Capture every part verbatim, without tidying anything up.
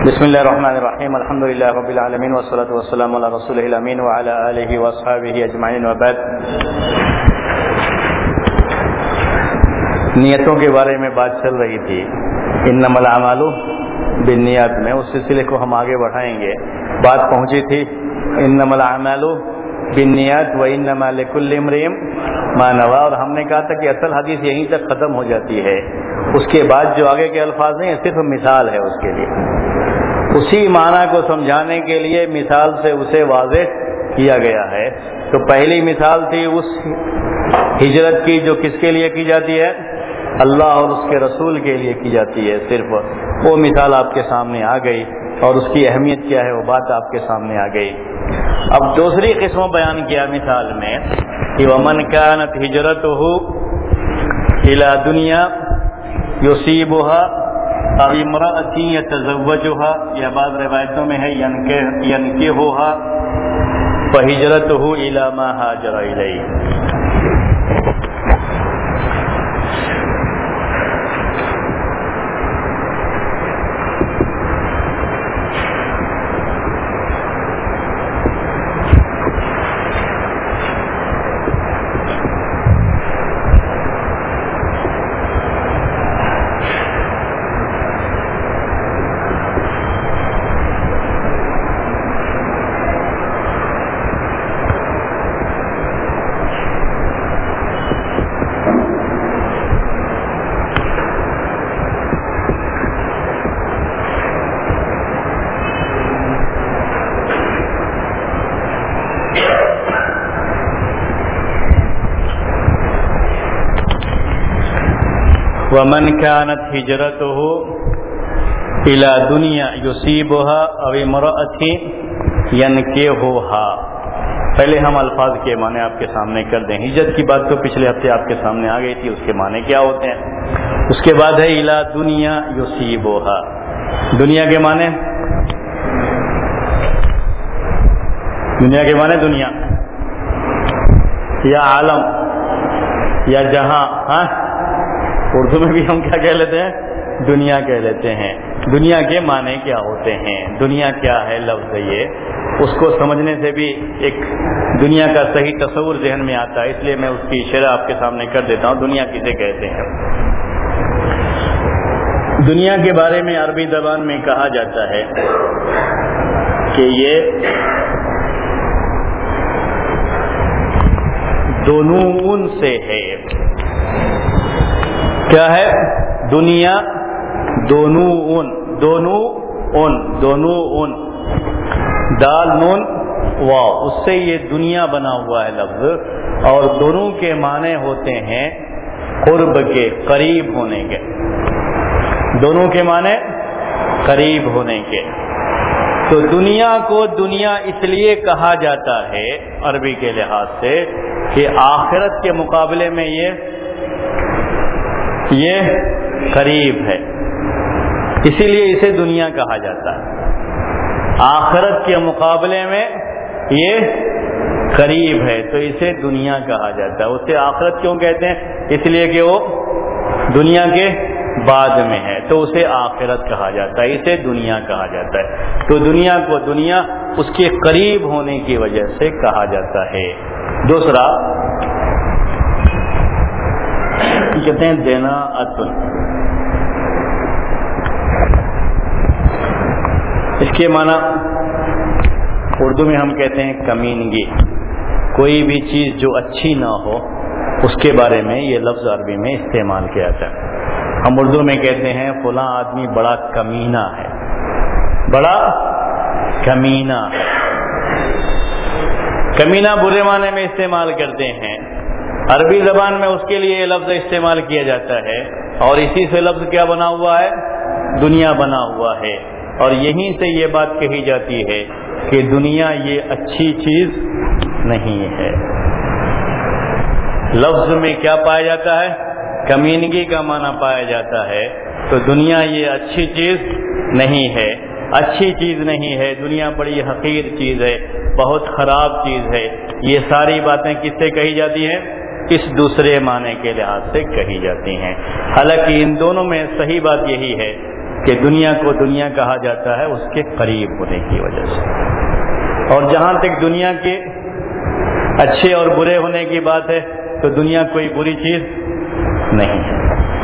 بسم اللہ الرحمن الرحیم الحمد للہ رب العالمین والصلاة والسلام علی رسولہ الامین وعلی آلہ واصحابہ اجمعین وبعد۔ نیتوں کے بارے میں بات چل رہی تھی، انما الاعمال بالنیات میں، اس سلسلے کو ہم آگے بڑھائیں گے۔ بات پہنچی تھی انما الاعمال بالنیات وانما لکل امرئ ما نوى، اور ہم نے کہا تھا کہ اصل حدیث یہیں تک ختم ہو جاتی ہے، اس کے بعد جو آگے کے الفاظ ہیں صرف مثال ہے اس کے لیے، اسی معنی کو سمجھانے کے لیے مثال سے اسے واضح کیا گیا ہے۔ تو پہلی مثال تھی اس ہجرت کی جو کس کے لیے کی جاتی ہے؟ اللہ اور اس کے رسول کے لیے کی جاتی ہے صرف، وہ مثال آپ کے سامنے آ گئی، اور اس کی اہمیت کیا ہے وہ بات آپ کے سامنے آ گئی۔ اب دوسری قسم بیان کیا مثال میں کہ ومن كانت ہجرته الى دنیا یصیبها او امرأة یتزوجها، یا بعض روایتوں میں ہے ینکحها فہجرته الى ما ہاجر الیہ۔ ومن كانت ہجرته الى دنیا یصیبها او امرأة ینکحها۔ پہلے ہم الفاظ کے معنی آپ کے سامنے کر دیں۔ ہجرت کی بات تو پچھلے ہفتے آپ کے سامنے آ گئی تھی، اس کے معنی کیا ہوتے ہیں۔ اس کے بعد ہے الى دنیا یصیبها، دنیا کے معنی دنیا کے معنی دنیا یا عالم یا جہاں، ہاں اردو میں بھی ہم کیا کہہ لیتے ہیں؟ دنیا کہہ لیتے ہیں۔ دنیا کے معنی کیا ہوتے ہیں، دنیا کیا ہے لفظ، یہ اس کو سمجھنے سے بھی ایک دنیا کا صحیح تصور ذہن میں آتا ہے، اس لیے میں اس کی شرح آپ کے سامنے کر دیتا ہوں۔ دنیا کسے کہتے ہیں؟ دنیا کے بارے میں عربی زبان میں کہا جاتا ہے کہ یہ دونوں سے ہے۔ کیا ہے؟ دنیا دونوں ان دونوں ان دونوں ان دال نون واو، اس سے یہ دنیا بنا ہوا ہے لفظ، اور دونوں کے معنی ہوتے ہیں قرب کے، قریب ہونے کے۔ دونوں کے معنی قریب ہونے کے۔ تو دنیا کو دنیا اس لیے کہا جاتا ہے عربی کے لحاظ سے کہ آخرت کے مقابلے میں یہ یہ قریب ہے، اسی لیے اسے دنیا کہا جاتا ہے۔ آخرت کے مقابلے میں یہ قریب ہے تو اسے دنیا کہا جاتا ہے۔ اسے آخرت کیوں کہتے ہیں؟ اس لیے کہ وہ دنیا کے بعد میں ہے، تو اسے آخرت کہا جاتا ہے، اسے دنیا کہا جاتا ہے۔ تو دنیا کو دنیا اس کے قریب ہونے کی وجہ سے کہا جاتا ہے۔ دوسرا کہتے ہیں دینا اتن، اس کے معنی اردو میں ہم کہتے ہیں کمینگی، کوئی بھی چیز جو اچھی نہ ہو اس کے بارے میں یہ لفظ عربی میں استعمال کیا جاتا ہے۔ ہم اردو میں کہتے ہیں فلاں آدمی بڑا کمینہ ہے، بڑا کمینہ ہے۔ کمینہ برے معنی میں استعمال کرتے ہیں، عربی زبان میں اس کے لیے یہ لفظ استعمال کیا جاتا ہے، اور اسی سے لفظ کیا بنا ہوا ہے؟ دنیا بنا ہوا ہے۔ اور یہیں سے یہ بات کہی جاتی ہے کہ دنیا یہ اچھی چیز نہیں ہے۔ لفظ میں کیا پایا جاتا ہے؟ کمینگی کا معنی پایا جاتا ہے۔ تو دنیا یہ اچھی چیز نہیں ہے، اچھی چیز نہیں ہے، دنیا بڑی حقیر چیز ہے، بہت خراب چیز ہے۔ یہ ساری باتیں کس سے کہی جاتی ہیں؟ اس دوسرے معنی کے لحاظ سے کہی جاتی ہیں۔ حالانکہ ان دونوں میں صحیح بات یہی ہے کہ دنیا کو دنیا کہا جاتا ہے اس کے قریب ہونے کی وجہ سے. اور جہاں تک دنیا کے اچھے اور برے ہونے کی بات ہے تو دنیا کوئی بری چیز نہیں ہے.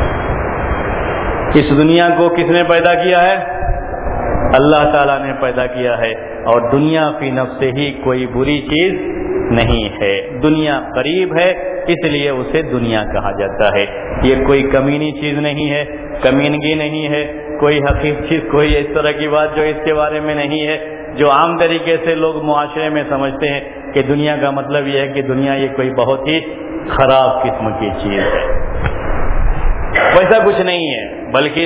اس دنیا کو کس نے پیدا کیا ہے؟ اللہ تعالیٰ نے پیدا کیا ہے. اور دنیا فی نفس ہی کوئی بری چیز نہیں ہے. دنیا قریب ہے اس لیے اسے دنیا کہا جاتا ہے. یہ کوئی کمینی چیز نہیں ہے، کمینگی نہیں ہے، کوئی حقیقی چیز، کوئی اس طرح کی بات جو اس کے بارے میں نہیں ہے، جو عام طریقے سے لوگ معاشرے میں سمجھتے ہیں کہ دنیا کا مطلب یہ ہے کہ دنیا یہ کوئی بہت ہی خراب قسم کی چیز ہے. ویسا کچھ نہیں ہے، بلکہ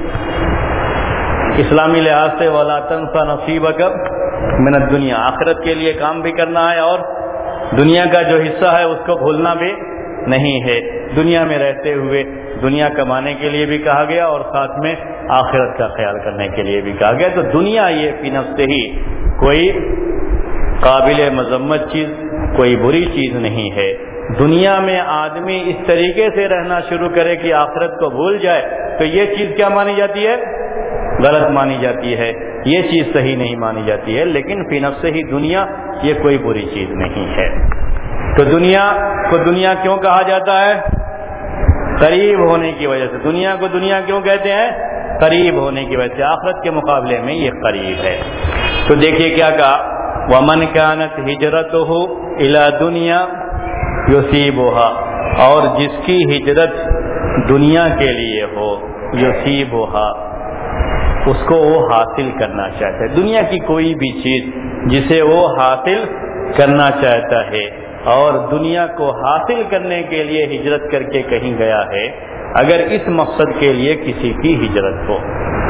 اسلامی لحاظ سے وَلَا تَنْسَ نَصِيبَكَ مِنَ الدُّنْيَا، آخرت کے لیے کام بھی کرنا ہے اور دنیا کا جو حصہ ہے اس کو بھولنا بھی نہیں ہے. دنیا میں رہتے ہوئے دنیا کمانے کے لیے بھی کہا گیا اور ساتھ میں آخرت کا خیال کرنے کے لیے بھی کہا گیا. تو دنیا یہ فی نفس ہی کوئی قابل مذمت چیز، کوئی بری چیز نہیں ہے. دنیا میں آدمی اس طریقے سے رہنا شروع کرے کہ آخرت کو بھول جائے تو یہ چیز کیا مانی جاتی ہے؟ غلط مانی جاتی ہے. یہ چیز صحیح نہیں مانی جاتی ہے. لیکن فی نفس ہی دنیا یہ کوئی بری چیز نہیں ہے. تو دنیا کو دنیا کیوں کہا جاتا ہے؟ قریب ہونے کی وجہ سے. دنیا کو دنیا کیوں کہتے ہیں؟ قریب ہونے کی وجہ سے. آخرت کے مقابلے میں یہ قریب ہے. تو دیکھیے کیا کہا، وَمَنْ كَانَتْ هِجْرَتُهُ إِلَى دُنْيَا يُصِيبُهَا، اور جس کی ہجرت دنیا کے لیے ہو، يُصِيبُهَا، اس کو وہ حاصل کرنا چاہتا ہے. دنیا کی کوئی بھی چیز جسے وہ حاصل کرنا چاہتا ہے اور دنیا کو حاصل کرنے کے لیے ہجرت کر کے کہیں گیا ہے، اگر اس مقصد کے لیے کسی کی ہجرت ہو.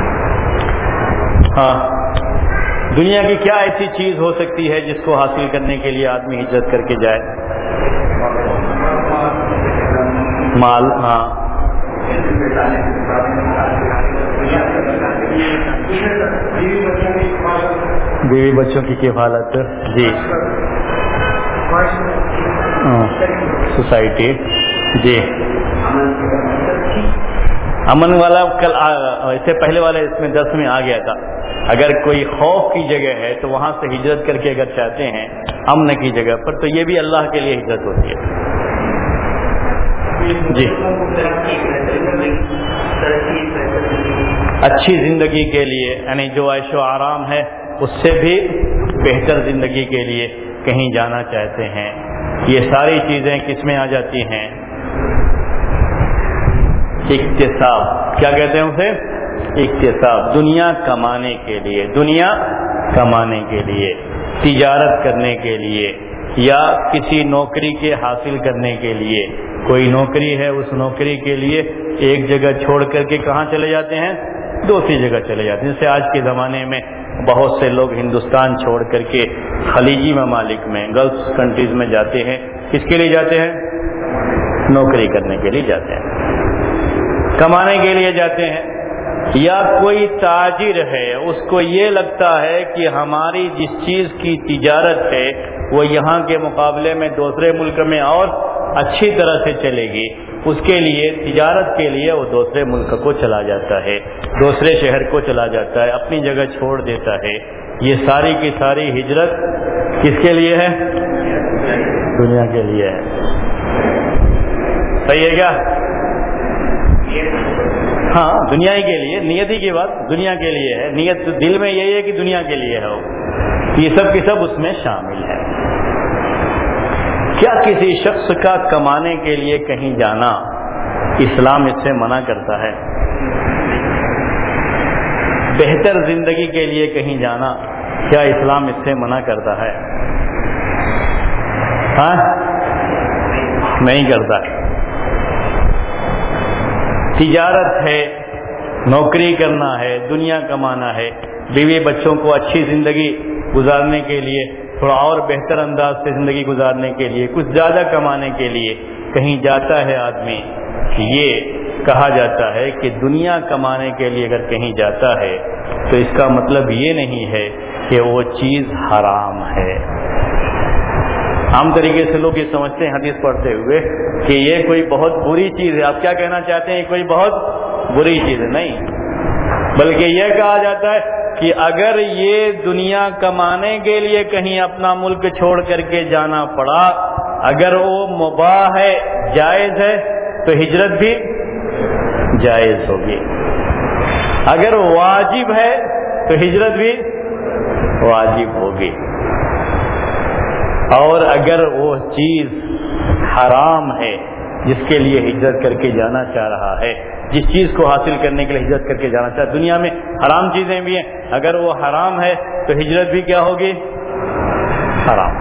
ہاں، دنیا کی کیا ایسی چیز ہو سکتی ہے جس کو حاصل کرنے کے لیے آدمی ہجرت کر کے جائے؟ مال. ہاں، بیوی بچوں کی کفالت. جی، سوسائٹی. جی، امن والا کل اس سے پہلے والے اس میں درس میں آ گیا تھا. اگر کوئی خوف کی جگہ ہے تو وہاں سے ہجرت کر کے اگر چاہتے ہیں امن کی جگہ پر، تو یہ بھی اللہ کے لیے ہجرت ہوتی ہے. جی، اچھی زندگی کے لیے، یعنی جو عیش و آرام ہے اس سے بھی بہتر زندگی کے لیے کہیں جانا چاہتے ہیں. یہ ساری چیزیں کس میں آ جاتی ہیں؟ اکتساب. کیا کہتے ہیں اسے؟ اکتساب. دنیا کمانے کے لیے، دنیا کمانے کے لیے، تجارت کرنے کے لیے، یا کسی نوکری کے حاصل کرنے کے لیے. کوئی نوکری ہے، اس نوکری کے لیے ایک جگہ چھوڑ کر کے کہاں چلے جاتے ہیں؟ دوسری جگہ چلے جاتے ہیں. جیسے آج کے زمانے میں بہت سے لوگ ہندوستان چھوڑ کر کے خلیجی ممالک میں، گلف کنٹریز میں جاتے ہیں. کس کے لیے جاتے ہیں؟ نوکری کرنے کے لیے جاتے ہیں، کمانے کے لیے جاتے ہیں. یا کوئی تاجر ہے، اس کو یہ لگتا ہے کہ ہماری جس چیز کی تجارت ہے وہ یہاں کے مقابلے میں دوسرے ملک میں اور اچھی طرح سے چلے گی، اس کے لیے تجارت کے لیے وہ دوسرے ملک کو چلا جاتا ہے، دوسرے شہر کو چلا جاتا ہے، اپنی جگہ چھوڑ دیتا ہے. یہ ساری کی ساری ہجرت کس کے لیے ہے؟ دنیا کے لیے ہے. صحیح ہے کیا؟ ہاں، دنیا ہی کے لیے. نیت ہی کی بات دنیا کے لیے ہے. نیت دل میں یہی ہے کہ دنیا کے لیے ہے. یہ سب کی سب اس میں شامل ہے. کیا کسی شخص کا کمانے کے لیے کہیں جانا اسلام اس سے منع کرتا ہے؟ بہتر زندگی کے لیے کہیں جانا کیا اسلام اس سے منع کرتا ہے؟ ہاں، نہیں کرتا. تجارت ہے، نوکری کرنا ہے، دنیا کمانا ہے، بیوی بچوں کو اچھی زندگی گزارنے کے لیے، تھوڑا اور بہتر انداز سے زندگی گزارنے کے لیے، کچھ زیادہ کمانے کے لیے کہیں جاتا ہے آدمی. یہ کہا جاتا ہے کہ دنیا کمانے کے لیے اگر کہیں جاتا ہے تو اس کا مطلب یہ نہیں ہے کہ وہ چیز حرام ہے. عام طریقے سے لوگ یہ سمجھتے ہیں حدیث پڑھتے ہوئے کہ یہ کوئی بہت بری چیز ہے. آپ کیا کہنا چاہتے ہیں؟ کوئی بہت بری چیز ہے؟ نہیں، بلکہ یہ کہا جاتا ہے کہ اگر یہ دنیا کمانے کے لیے کہیں اپنا ملک چھوڑ کر کے جانا پڑا، اگر وہ مباح ہے، جائز ہے، تو ہجرت بھی جائز ہوگی. اگر واجب ہے تو ہجرت بھی واجب ہوگی. اور اگر وہ چیز حرام ہے جس کے لیے ہجرت کر کے جانا چاہ رہا ہے، جس چیز کو حاصل کرنے کے لیے ہجرت کر کے جانا چاہتا ہے، دنیا میں حرام چیزیں بھی ہیں، اگر وہ حرام ہے تو ہجرت بھی کیا ہوگی؟ حرام.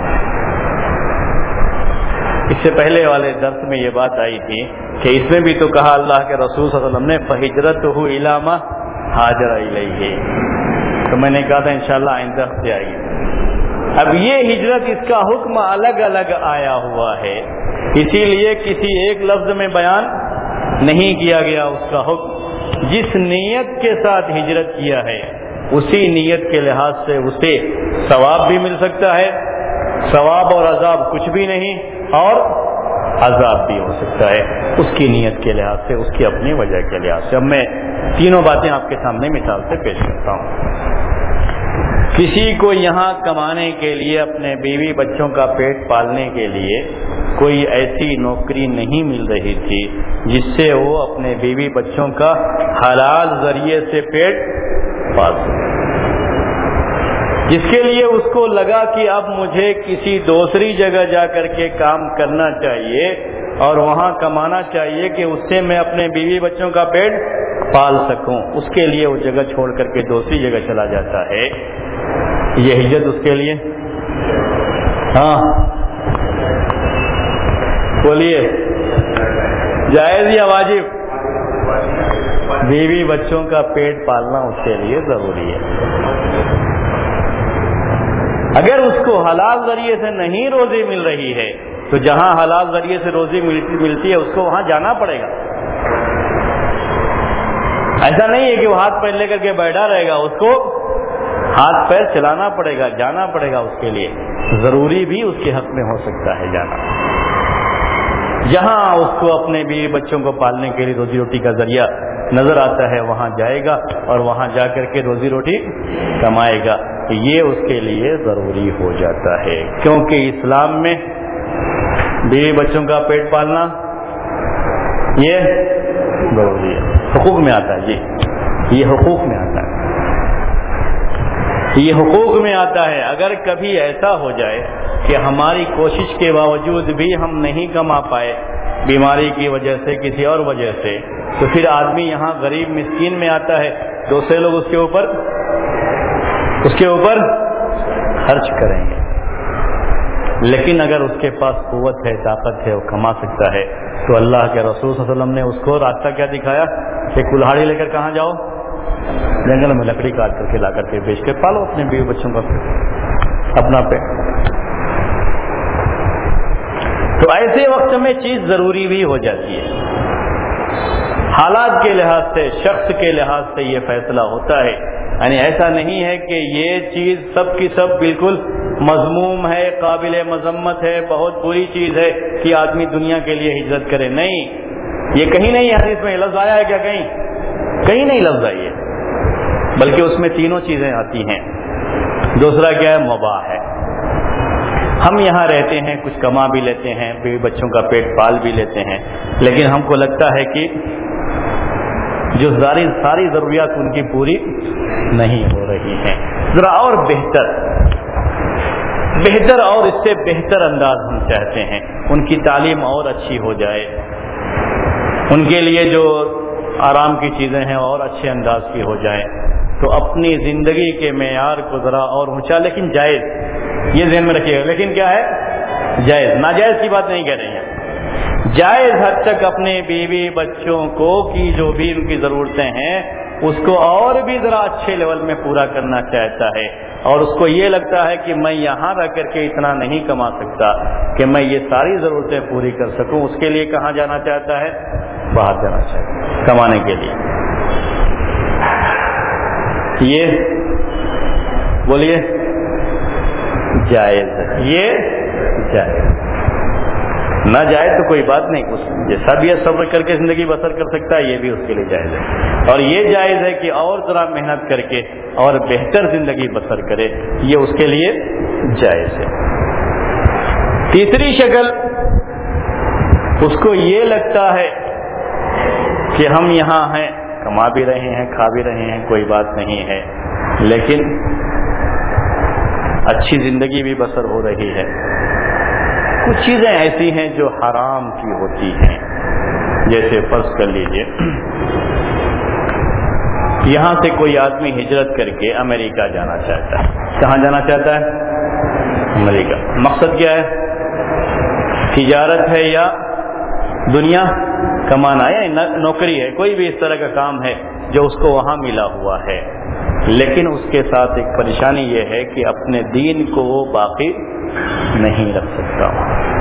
اس سے پہلے والے درس میں یہ بات آئی تھی کہ اس میں بھی تو کہا اللہ کے رسول صلی اللہ علیہ وسلم نے فَهِجْرَتُهُ إِلَىٰ مَا هَاجَرَ إِلَيْهِ، تو میں نے کہا تھا انشاءاللہ آئندہ سے آئے گی. اب یہ ہجرت اس کا حکم الگ الگ آیا ہوا ہے، اسی لیے کسی ایک لفظ میں بیان نہیں کیا گیا اس کا حکم. جس نیت کے ساتھ ہجرت کیا ہے اسی نیت کے لحاظ سے اسے ثواب بھی مل سکتا ہے، ثواب اور عذاب کچھ بھی نہیں، اور عذاب بھی ہو سکتا ہے اس کی نیت کے لحاظ سے، اس کی اپنی وجہ کے لحاظ سے. اب میں تینوں باتیں آپ کے سامنے مثال سے پیش کرتا ہوں. کسی کو یہاں کمانے کے لیے، اپنے بیوی بچوں کا پیٹ پالنے کے لیے کوئی ایسی نوکری نہیں مل رہی تھی جس سے وہ اپنے بیوی بچوں کا حلال ذریعے سے پیٹ پال سکے، جس کے لیے اس کو لگا کہ اب مجھے کسی دوسری جگہ جا کر کے کام کرنا چاہیے اور وہاں کمانا چاہیے کہ اس سے میں اپنے بیوی بچوں کا پیٹ پال سکوں. اس کے لیے وہ جگہ چھوڑ کر کے دوسری جگہ چلا جاتا ہے. یہ ہجرت اس کے لیے، ہاں بولیے، جائز یا واجب؟ بیوی بچوں کا پیٹ پالنا اس کے لیے ضروری ہے. اگر اس کو حلال ذریعے سے نہیں روزی مل رہی ہے تو جہاں حلال ذریعے سے روزی ملتی ہے اس کو وہاں جانا پڑے گا. ایسا نہیں ہے کہ وہ ہاتھ پیر لے کر کے بیٹھا رہے گا، اس کو ہاتھ پیر چلانا پڑے گا، جانا پڑے گا. اس کے لیے ضروری بھی اس کے حق میں ہو سکتا ہے جانا. جہاں اس کو اپنے بیوی بچوں کو پالنے کے لیے روزی روٹی کا ذریعہ نظر آتا ہے وہاں جائے گا اور وہاں جا کر کے روزی روٹی کمائے گا. یہ اس کے لیے ضروری ہو جاتا ہے، کیونکہ اسلام میں بیوی بچوں کا پیٹ پالنا یہ ضروری ہے، حقوق میں آتا ہے. جی یہ حقوق میں آتا ہے، یہ حقوق میں آتا ہے. اگر کبھی ایسا ہو جائے کہ ہماری کوشش کے باوجود بھی ہم نہیں کما پائے، بیماری کی وجہ سے، کسی اور وجہ سے، تو پھر آدمی یہاں غریب مسکین میں آتا ہے، دوسرے لوگ اس کے اوپر اس کے اوپر خرچ کریں گے. لیکن اگر اس کے پاس قوت ہے، طاقت ہے، وہ کما سکتا ہے، تو اللہ کے رسول صلی اللہ علیہ وسلم نے اس کو راستہ کیا دکھایا کہ کلہاڑی لے کر کہاں جاؤ؟ جنگل میں لکڑی کاٹ کر کے لا کر کے بیچ کے پالو اپنے بیوی بچوں کا اپنا پیٹ. تو ایسے وقت میں چیز ضروری بھی ہو جاتی ہے. حالات کے لحاظ سے، شخص کے لحاظ سے یہ فیصلہ ہوتا ہے. یعنی ایسا نہیں ہے کہ یہ چیز سب کی سب بالکل مذموم ہے، قابل مذمت ہے، بہت بری چیز ہے کہ آدمی دنیا کے لیے ہجرت کرے. نہیں، یہ کہیں نہیں حدیث میں لفظ آیا ہے کیا؟ کہیں کہیں نہیں لفظ آئی ہے، بلکہ اس میں تینوں چیزیں آتی ہیں. دوسرا کیا ہے؟ مباح ہے. ہم یہاں رہتے ہیں، کچھ کما بھی لیتے ہیں، بیوی بچوں کا پیٹ پال بھی لیتے ہیں، لیکن ہم کو لگتا ہے کہ جو ساری ساری ضروریات ان کی پوری نہیں ہو رہی ہیں، ذرا اور بہتر بہتر اور اس سے بہتر انداز ہم چاہتے ہیں. ان کی تعلیم اور اچھی ہو جائے، ان کے لیے جو آرام کی چیزیں ہیں اور اچھے انداز کی ہو جائیں، تو اپنی زندگی کے معیار کو ذرا اور اونچا، لیکن جائز، یہ ذہن میں رکھیے گا. لیکن کیا ہے؟ جائز. ناجائز کی بات نہیں کہہ رہی ہیں، جائز حد تک اپنے بیوی بچوں کو کی جو بھی ان کی ضرورتیں ہیں اس کو اور بھی ذرا اچھے لیول میں پورا کرنا چاہتا ہے، اور اس کو یہ لگتا ہے کہ میں یہاں رہ کر کے اتنا نہیں کما سکتا کہ میں یہ ساری ضرورتیں پوری کر سکوں. اس کے لیے کہاں جانا چاہتا ہے؟ باہر جانا چاہتا ہے کمانے کے لیے. یہ بولیے جائز ہے، یہ جائز. نہ جائے تو کوئی بات نہیں، اس جیسا بھی صبر کر کے زندگی بسر کر سکتا ہے یہ بھی اس کے لیے جائز ہے، اور یہ جائز ہے کہ اور ذرا محنت کر کے اور بہتر زندگی بسر کرے، یہ اس کے لیے جائز ہے۔ تیسری شکل، اس کو یہ لگتا ہے کہ ہم یہاں ہیں، کما بھی رہے ہیں، کھا بھی رہے ہیں، کوئی بات نہیں ہے، لیکن اچھی زندگی بھی بسر ہو رہی ہے، کچھ چیزیں ایسی ہیں جو حرام کی ہوتی ہیں، جیسے فرض کر لیجئے یہاں سے کوئی آدمی ہجرت کر کے امریکہ جانا چاہتا ہے۔ کہاں جانا چاہتا ہے؟ امریکہ۔ مقصد کیا ہے؟ تجارت ہے یا دنیا کمانا ہے، نوکری ہے، کوئی بھی اس طرح کا کام ہے جو اس کو وہاں ملا ہوا ہے، لیکن اس کے ساتھ ایک پریشانی یہ ہے کہ اپنے دین کو وہ باقی نہیں رکھ سکتا۔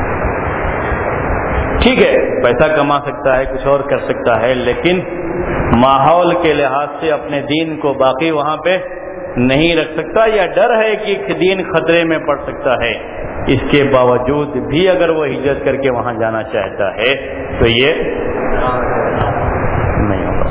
ٹھیک ہے، پیسہ کما سکتا ہے، کچھ اور کر سکتا ہے، لیکن ماحول کے لحاظ سے اپنے دین کو باقی وہاں پہ نہیں رکھ سکتا، یا ڈر ہے کہ دین خطرے میں پڑ سکتا ہے۔ اس کے باوجود بھی اگر وہ ہجرت کر کے وہاں جانا چاہتا ہے تو یہ نہیں ہوگا،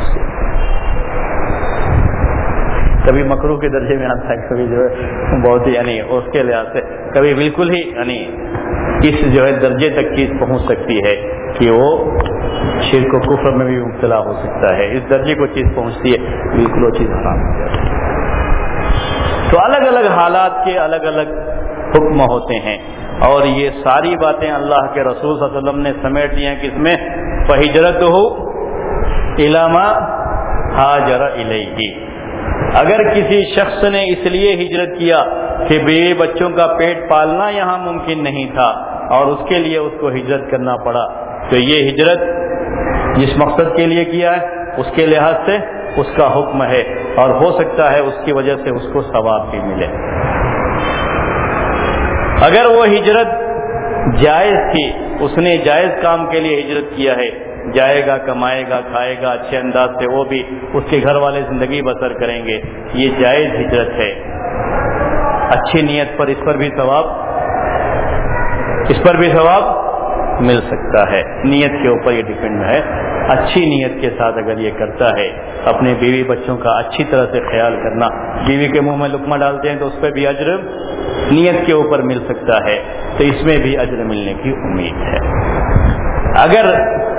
کبھی مکروہ کے درجے میں آتا ہے، کبھی جو ہے بہت ہی یعنی اس کے لحاظ سے کبھی بالکل ہی یعنی اس جو ہے درجے تک چیز پہنچ سکتی ہے کہ وہ شرک و کفر میں بھی مبتلا ہو سکتا ہے، اس درجے کو چیز پہنچتی ہے بالکل وہ چیز حرام ہو جاتی ہے۔ تو الگ الگ حالات کے الگ الگ حکم ہوتے ہیں، اور یہ ساری باتیں اللہ کے رسول صلی اللہ علیہ وسلم نے سمیٹ لی ہیں کس میں؟ فَهِجْرَتُهُ إِلَىٰ مَا هَاجَرَ إِلَيْهِ۔ اگر کسی شخص نے اس لیے ہجرت کیا کہ بیوی بچوں کا پیٹ پالنا یہاں ممکن نہیں تھا اور اس کے لیے اس کو ہجرت کرنا پڑا، تو یہ ہجرت جس مقصد کے لیے کیا ہے اس کے لحاظ سے اس کا حکم ہے، اور ہو سکتا ہے اس کی وجہ سے اس کو ثواب بھی ملے۔ اگر وہ ہجرت جائز تھی، اس نے جائز کام کے لیے ہجرت کیا ہے، جائے گا، کمائے گا، کھائے گا اچھے انداز سے، وہ بھی اس کے گھر والے زندگی بسر کریں گے، یہ جائز ہجرت ہے، اچھی نیت پر اس پر بھی ثواب اس پر بھی ثواب مل سکتا ہے۔ نیت کے اوپر یہ ڈیپینڈ ہے، اچھی نیت کے ساتھ اگر یہ کرتا ہے، اپنے بیوی بچوں کا اچھی طرح سے خیال کرنا، بیوی کے منہ میں لقمہ ڈالتے ہیں تو اس پہ بھی اجر نیت کے اوپر مل سکتا ہے، تو اس میں بھی اجر ملنے کی امید ہے۔ اگر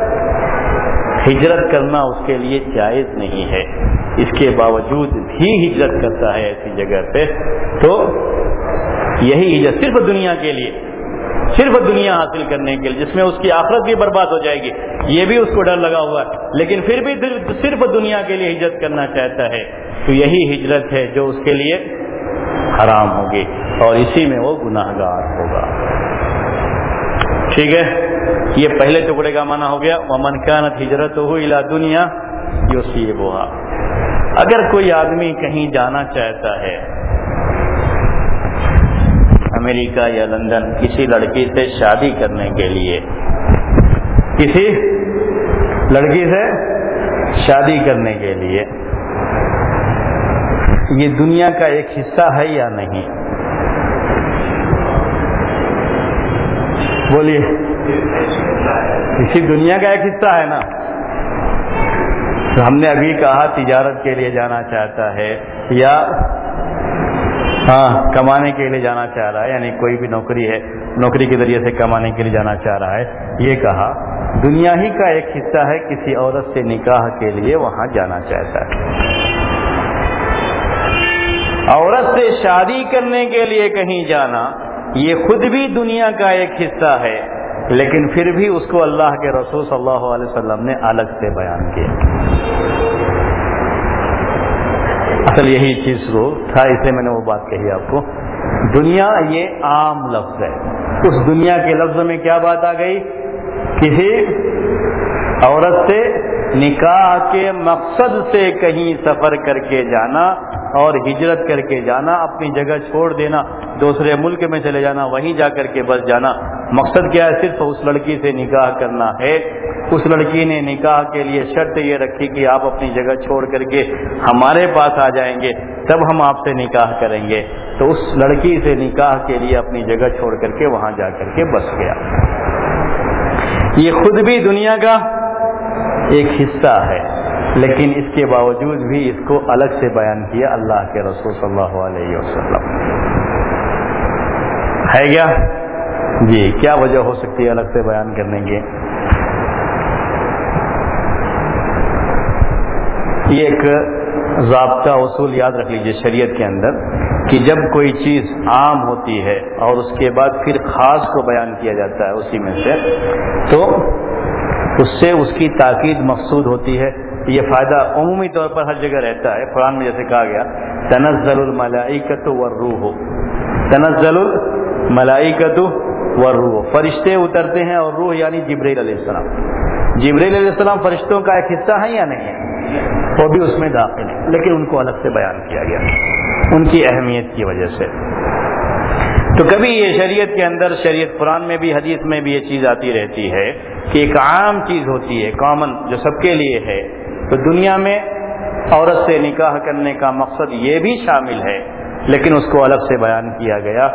ہجرت کرنا اس کے لیے جائز نہیں ہے، اس کے باوجود بھی ہجرت کرتا ہے ایسی جگہ پہ، تو یہی ہجرت صرف دنیا کے لیے، صرف دنیا حاصل کرنے کے لیے، جس میں اس کی آخرت بھی برباد ہو جائے گی، یہ بھی اس کو ڈر لگا ہوا ہے، لیکن پھر بھی صرف دنیا کے لیے ہجرت کرنا چاہتا ہے، تو یہی ہجرت ہے جو اس کے لیے حرام ہوگی، اور اسی میں وہ گناہ گار ہوگا۔ ٹھیک ہے، یہ پہلے ٹکڑے کا معنی ہو گیا، وَمَنْ كَانَتْ هِجْرَتُهُ إِلَىٰ دُنْيَا يُصِيبُهَا۔ اگر کوئی آدمی کہیں جانا چاہتا ہے، امریکہ یا لندن، کسی لڑکی سے شادی کرنے کے لیے، کسی لڑکی سے شادی کرنے کے لیے، یہ دنیا کا ایک حصہ ہے یا نہیں؟ بولیے، اسی دنیا کا ایک حصہ ہے نا؟ تو ہم نے ابھی کہا تجارت کے لیے جانا چاہتا ہے یا ہاں کمانے کے لیے جانا چاہ رہا ہے، یعنی کوئی بھی نوکری ہے، نوکری کے ذریعے سے کمانے کے لیے جانا چاہ رہا ہے، یہ کہا دنیا ہی کا ایک حصہ ہے، کسی عورت سے نکاح کے لیے وہاں جانا چاہتا ہے۔ عورت سے شادی کرنے کے لیے کہیں جانا یہ خود بھی دنیا کا ایک حصہ ہے، لیکن پھر بھی اس کو اللہ کے رسول صلی اللہ علیہ وسلم نے الگ سے بیان کیا۔ اصل یہی چیز وہ تھا، اس لیے میں نے وہ بات کہی آپ کو۔ دنیا یہ عام لفظ ہے، اس دنیا کے لفظ میں کیا بات آ گئی؟ کسی عورت سے نکاح کے مقصد سے کہیں سفر کر کے جانا اور ہجرت کر کے جانا، اپنی جگہ چھوڑ دینا، دوسرے ملک میں چلے جانا، وہیں جا کر کے بس جانا۔ مقصد کیا ہے؟ صرف اس لڑکی سے نکاح کرنا ہے۔ اس لڑکی نے نکاح کے لیے شرط یہ رکھی کہ آپ اپنی جگہ چھوڑ کر کے ہمارے پاس آ جائیں گے تب ہم آپ سے نکاح کریں گے، تو اس لڑکی سے نکاح کے لیے اپنی جگہ چھوڑ کر کے وہاں جا کر کے بس گیا۔ یہ خود بھی دنیا کا ایک حصہ ہے، لیکن اس کے باوجود بھی اس کو الگ سے بیان کیا اللہ کے رسول صلی اللہ علیہ وسلم ہے کیا جی؟ کیا وجہ ہو سکتی ہے الگ سے بیان کرنے کی؟ یہ ایک ضابطہ اصول یاد رکھ لیجئے شریعت کے اندر کہ جب کوئی چیز عام ہوتی ہے اور اس کے بعد پھر خاص کو بیان کیا جاتا ہے اسی میں سے، تو اس سے اس کی تاکید مقصود ہوتی ہے۔ یہ فائدہ عمومی طور پر ہر جگہ رہتا ہے۔ قرآن میں جیسے کہا گیا تنزل الملائکۃ والروح، تنزل الملائکۃ والروح، فرشتے اترتے ہیں، اور روح یعنی جبرائیل علیہ السلام۔ جبرائیل علیہ السلام فرشتوں کا ایک حصہ ہے یا نہیں ہے؟ وہ بھی اس میں داخل ہے، لیکن ان کو الگ سے بیان کیا گیا ان کی اہمیت کی وجہ سے۔ تو کبھی یہ شریعت کے اندر، شریعت قرآن میں بھی حدیث میں بھی یہ چیز آتی رہتی ہے کہ ایک عام چیز ہوتی ہے، کامن، جو سب کے لیے ہے۔ تو دنیا میں عورت سے نکاح کرنے کا مقصد یہ بھی شامل ہے، لیکن اس کو الگ سے بیان کیا گیا۔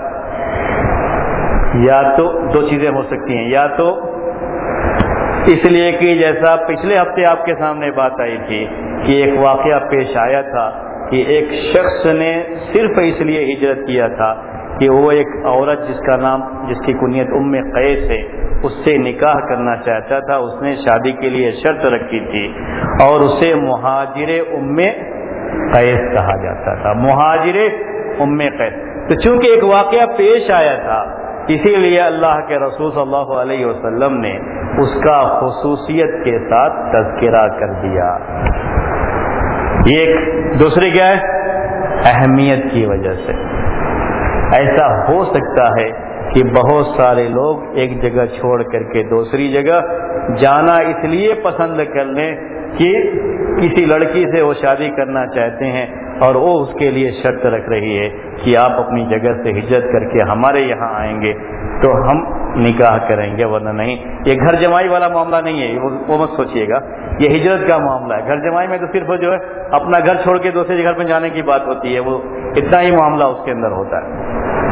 یا تو دو چیزیں ہو سکتی ہیں، یا تو اس لیے کہ جیسا پچھلے ہفتے آپ کے سامنے بات آئی تھی کہ ایک واقعہ پیش آیا تھا کہ ایک شخص نے صرف اس لیے ہجرت کیا تھا کہ وہ ایک عورت جس کا نام، جس کی کنیت ام قیس ہے، اس سے نکاح کرنا چاہتا تھا۔ اس نے شادی کے لیے شرط رکھی تھی اور اسے مہاجر ام قیس کہا جاتا تھا، مہاجر ام قیس۔ تو چونکہ ایک واقعہ پیش آیا تھا، اسی لیے اللہ کے رسول صلی اللہ علیہ وسلم نے اس کا خصوصیت کے ساتھ تذکرہ کر دیا۔ یہ ایک دوسری کیا ہے؟ اہمیت کی وجہ سے۔ ایسا ہو سکتا ہے کہ بہت سارے لوگ ایک جگہ چھوڑ کر کے دوسری جگہ جانا اس لیے پسند کر لیں کہ کسی لڑکی سے وہ شادی کرنا چاہتے ہیں اور وہ اس کے لیے شرط رکھ رہی ہے کہ آپ اپنی جگہ سے ہجرت کر کے ہمارے یہاں آئیں گے تو ہم نکاح کریں گے، ورنہ نہیں۔ یہ گھر جمائی والا معاملہ نہیں ہے، وہ مت سوچیے گا، یہ ہجرت کا معاملہ ہے۔ گھر جمائی میں تو صرف جو ہے اپنا گھر چھوڑ کے دوسرے گھر پہ جانے کی بات ہوتی ہے، وہ اتنا ہی معاملہ اس کے اندر ہوتا ہے۔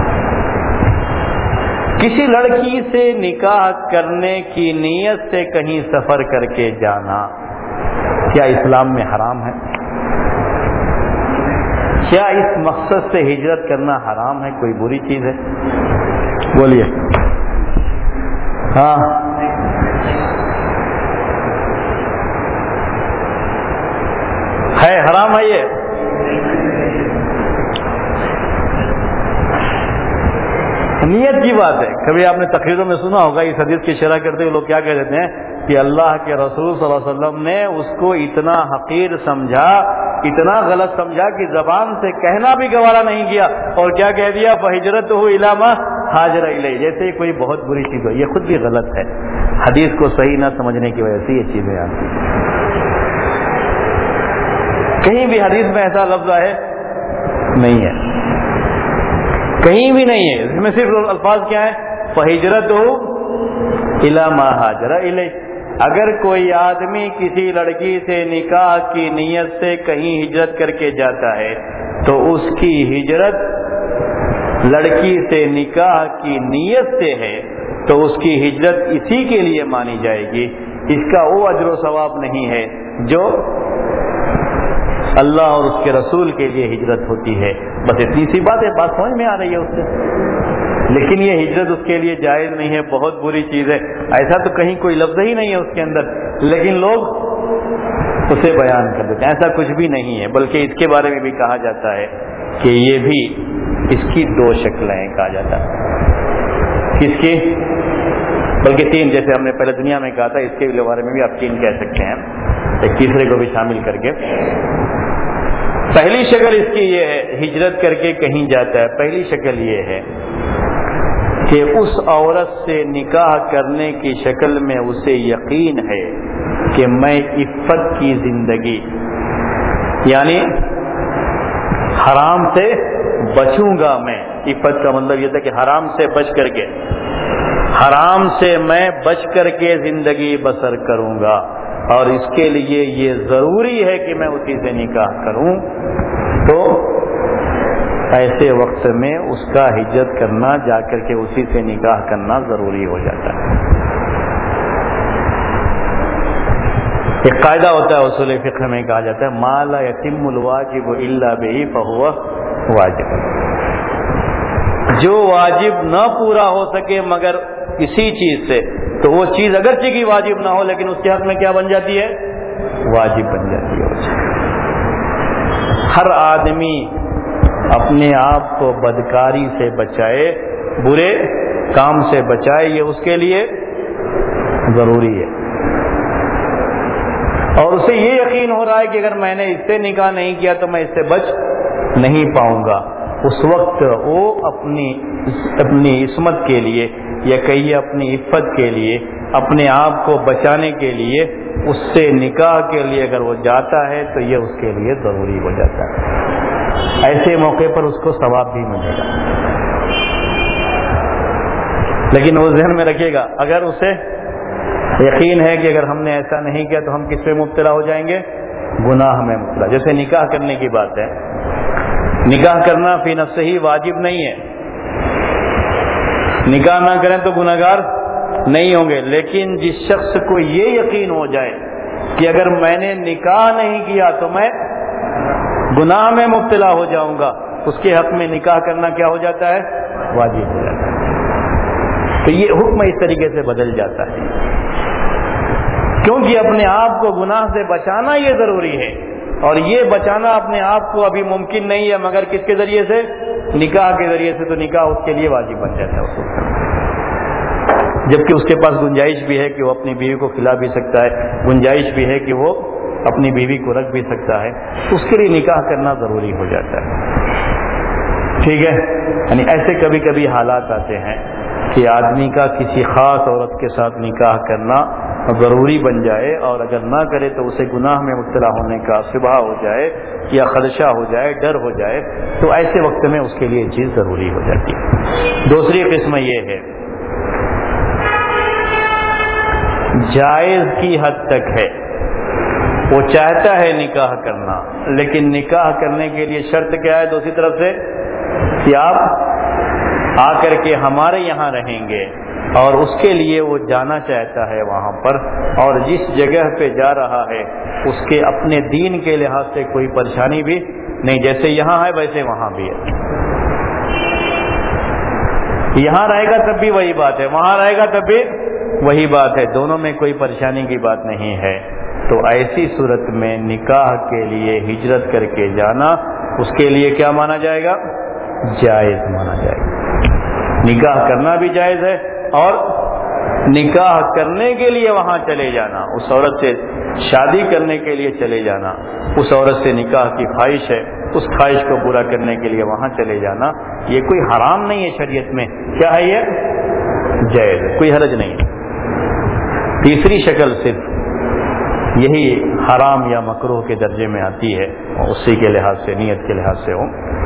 کسی لڑکی سے نکاح کرنے کی نیت سے کہیں سفر کر کے جانا کیا اسلام میں حرام ہے؟ کیا اس مقصد سے ہجرت کرنا حرام ہے؟ کوئی بری چیز ہے؟ بولیے۔ ہاں ہے، حرام ہے یہ؟ نیت کی بات ہے۔ کبھی آپ نے تقریروں میں سنا ہوگا اس حدیث کی شرح کرتے ہوئے لوگ کیا کہہ دیتے ہیں کہ اللہ کے رسول صلی اللہ علیہ وسلم نے اس کو اتنا حقیر سمجھا، اتنا غلط سمجھا کہ زبان سے کہنا بھی گوارا نہیں کیا، اور کیا کہہ دیا فہجرتہ الی ما ہاجر الیہ، جیسے ہی کوئی بہت بری چیز ہو۔ یہ خود بھی غلط ہے، حدیث کو صحیح نہ سمجھنے کی وجہ سے یہ چیزیں آتی ہیں۔ کہیں بھی حدیث میں ایسا لفظ ہے نہیں ہے، کہیں بھی نہیں ہے۔ اس میں صرف الفاظ کیا ہے؟ فہجرتہ الی ما ہاجر الیہ۔ اگر کوئی آدمی کسی لڑکی سے نکاح کی نیت سے کہیں ہجرت کر کے جاتا ہے تو اس کی ہجرت لڑکی سے نکاح کی نیت سے ہے تو اس کی ہجرت اسی کے لیے مانی جائے گی، اس کا وہ اجر و ثواب نہیں ہے جو اللہ اور اس کے رسول کے لیے ہجرت ہوتی ہے۔ بس اتنی سی بات ہے، بات سمجھ میں آ رہی ہے اس سے، لیکن یہ ہجرت اس کے لیے جائز نہیں ہے، بہت بری چیز ہے۔ ایسا تو کہیں کوئی لفظ ہی نہیں ہے اس کے اندر، لیکن لوگ اسے بیان کر دیتے ہیں۔ ایسا کچھ بھی نہیں ہے، بلکہ اس کے بارے میں بھی کہا جاتا ہے کہ یہ بھی اس کی دو شکلیں کہا جاتا ہے۔ کس کی؟ بلکہ تین، جیسے ہم نے پہلے دنیا میں کہا تھا، اس کے بارے میں بھی آپ تین کہہ سکتے ہیں، ایک تیسرے کو بھی شامل کر کے۔ پہلی شکل اس کی یہ ہے، ہجرت کر کے کہیں جاتا ہے، پہلی شکل یہ ہے کہ اس عورت سے نکاح کرنے کی شکل میں اسے یقین ہے کہ میں عفت کی زندگی، یعنی حرام سے بچوں گا میں۔ عفت کا مطلب یہ تھا کہ حرام سے بچ کر کے، حرام سے میں بچ کر کے زندگی بسر کروں گا، اور اس کے لیے یہ ضروری ہے کہ میں اسی سے نکاح کروں، تو ایسے وقت میں اس کا ہجرت کرنا، جا کر کے اسی سے نکاح کرنا ضروری ہو جاتا ہے۔ ایک قاعدہ ہوتا ہے اصول فقہ میں، کہا جاتا ہے ما لا یتم الواجب الا به فهو واجب، جو واجب نہ پورا ہو سکے مگر کسی چیز سے، تو وہ چیز اگرچہ کی واجب نہ ہو لیکن اس کے حق میں کیا بن جاتی ہے؟ واجب بن جاتی ہے۔ ہر آدمی اپنے آپ کو بدکاری سے بچائے، برے کام سے بچائے، یہ اس کے لیے ضروری ہے، اور اسے یہ یقین ہو رہا ہے کہ اگر میں نے اس سے نکاح نہیں کیا تو میں اس سے بچ نہیں پاؤں گا۔ اس وقت وہ اپنی اپنی عصمت کے لیے یا کہیے اپنی عفت کے لیے، اپنے آپ کو بچانے کے لیے اس سے نکاح کے لیے اگر وہ جاتا ہے تو یہ اس کے لیے ضروری ہو جاتا ہے، ایسے موقع پر اس کو ثواب بھی ملے گا۔ لیکن وہ ذہن میں رکھے گا، اگر اسے یقین ہے کہ اگر ہم نے ایسا نہیں کیا تو ہم کس میں مبتلا ہو جائیں گے؟ گناہ میں مبتلا۔ جیسے نکاح کرنے کی بات ہے، نکاح کرنا فی نفسہ ہی واجب نہیں ہے، نکاح نہ کریں تو گناہگار نہیں ہوں گے، لیکن جس شخص کو یہ یقین ہو جائے کہ اگر میں نے نکاح نہیں کیا تو میں گناہ میں مبتلا ہو جاؤں گا، اس کے حق میں نکاح کرنا کیا ہو جاتا ہے؟ واجب ہو جاتا ہے۔ تو یہ حکم اس طریقے سے بدل جاتا ہے، کیونکہ اپنے آپ کو گناہ سے بچانا یہ ضروری ہے، اور یہ بچانا اپنے آپ کو ابھی ممکن نہیں ہے مگر کس کے ذریعے سے؟ نکاح کے ذریعے سے، تو نکاح اس کے لیے واجب بن جاتا ہے اس وقت، جبکہ اس کے پاس گنجائش بھی ہے کہ وہ اپنی بیوی کو کھلا بھی سکتا ہے، گنجائش بھی ہے کہ وہ اپنی بیوی کو رکھ بھی سکتا ہے، تو اس کے لیے نکاح کرنا ضروری ہو جاتا ہے۔ ٹھیک ہے، یعنی ایسے کبھی کبھی حالات آتے ہیں کہ آدمی کا کسی خاص عورت کے ساتھ نکاح کرنا ضروری بن جائے، اور اگر نہ کرے تو اسے گناہ میں مبتلا ہونے کا شبہ ہو جائے یا خدشہ ہو جائے، ڈر ہو جائے، تو ایسے وقت میں اس کے لیے چیز ضروری ہو جاتی ہے۔ دوسری قسم یہ ہے جائز کی حد تک ہے، وہ چاہتا ہے نکاح کرنا، لیکن نکاح کرنے کے لیے شرط کیا ہے دوسری طرف سے؟ کہ آپ آ کر کے ہمارے یہاں رہیں گے، اور اس کے لیے وہ جانا چاہتا ہے وہاں پر، اور جس جگہ پہ جا رہا ہے اس کے اپنے دین کے لحاظ سے کوئی پریشانی بھی نہیں، جیسے یہاں ہے ویسے وہاں بھی ہے، یہاں رہے گا تب بھی وہی بات ہے، وہاں رہے گا تب بھی وہی بات ہے، دونوں میں کوئی پریشانی کی بات نہیں ہے۔ تو ایسی صورت میں نکاح کے لیے ہجرت کر کے جانا اس کے لیے کیا مانا جائے گا؟ جائز مانا جائے گا۔ نکاح کرنا بھی جائز ہے، اور نکاح کرنے کے لیے وہاں چلے جانا، اس عورت سے شادی کرنے کے لیے چلے جانا، اس عورت سے نکاح کی خواہش ہے، اس خواہش کو پورا کرنے کے لیے وہاں چلے جانا، یہ کوئی حرام نہیں ہے شریعت میں، کیا ہے؟ یہ جائز ہے، کوئی حرج نہیں ہے۔ تیسری شکل صرف یہی حرام یا مکروہ کے درجے میں آتی ہے، اسی کے لحاظ سے، نیت کے لحاظ سے ہو،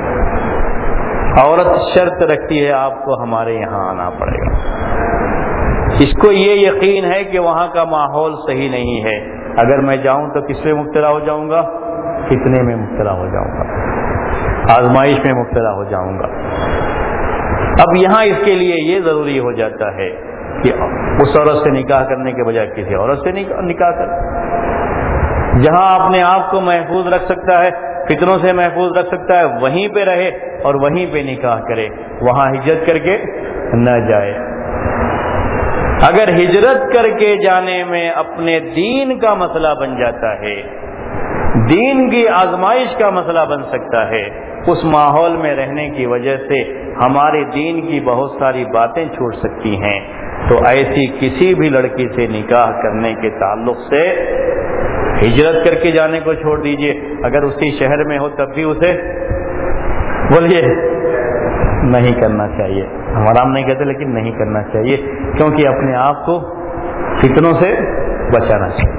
عورت شرط رکھتی ہے آپ کو ہمارے یہاں آنا پڑے گا، اس کو یہ یقین ہے کہ وہاں کا ماحول صحیح نہیں ہے، اگر میں جاؤں تو کس میں مبتلا ہو جاؤں گا؟ فتنے میں مبتلا ہو جاؤں گا، آزمائش میں مبتلا ہو جاؤں گا۔ اب یہاں اس کے لیے یہ ضروری ہو جاتا ہے کہ اس عورت سے نکاح کرنے کے بجائے کسی عورت سے نکاح کرے، جہاں اپنے آپ کو محفوظ رکھ سکتا ہے، فتنوں سے محفوظ رکھ سکتا ہے، وہیں پہ رہے اور وہیں پہ نکاح کرے، وہاں ہجرت کر کے نہ جائے۔ اگر ہجرت کر کے جانے میں اپنے دین کا مسئلہ بن جاتا ہے، دین کی آزمائش کا مسئلہ بن سکتا ہے، اس ماحول میں رہنے کی وجہ سے ہمارے دین کی بہت ساری باتیں چھوٹ سکتی ہیں، تو ایسی کسی بھی لڑکی سے نکاح کرنے کے تعلق سے ہجرت کر کے جانے کو چھوڑ دیجئے، اگر اسی شہر میں ہو تب بھی اسے بولیے نہیں کرنا چاہیے، ہم حرام نہیں کہتے لیکن نہیں کرنا چاہیے، کیونکہ اپنے آپ کو فتنوں سے بچانا چاہیے۔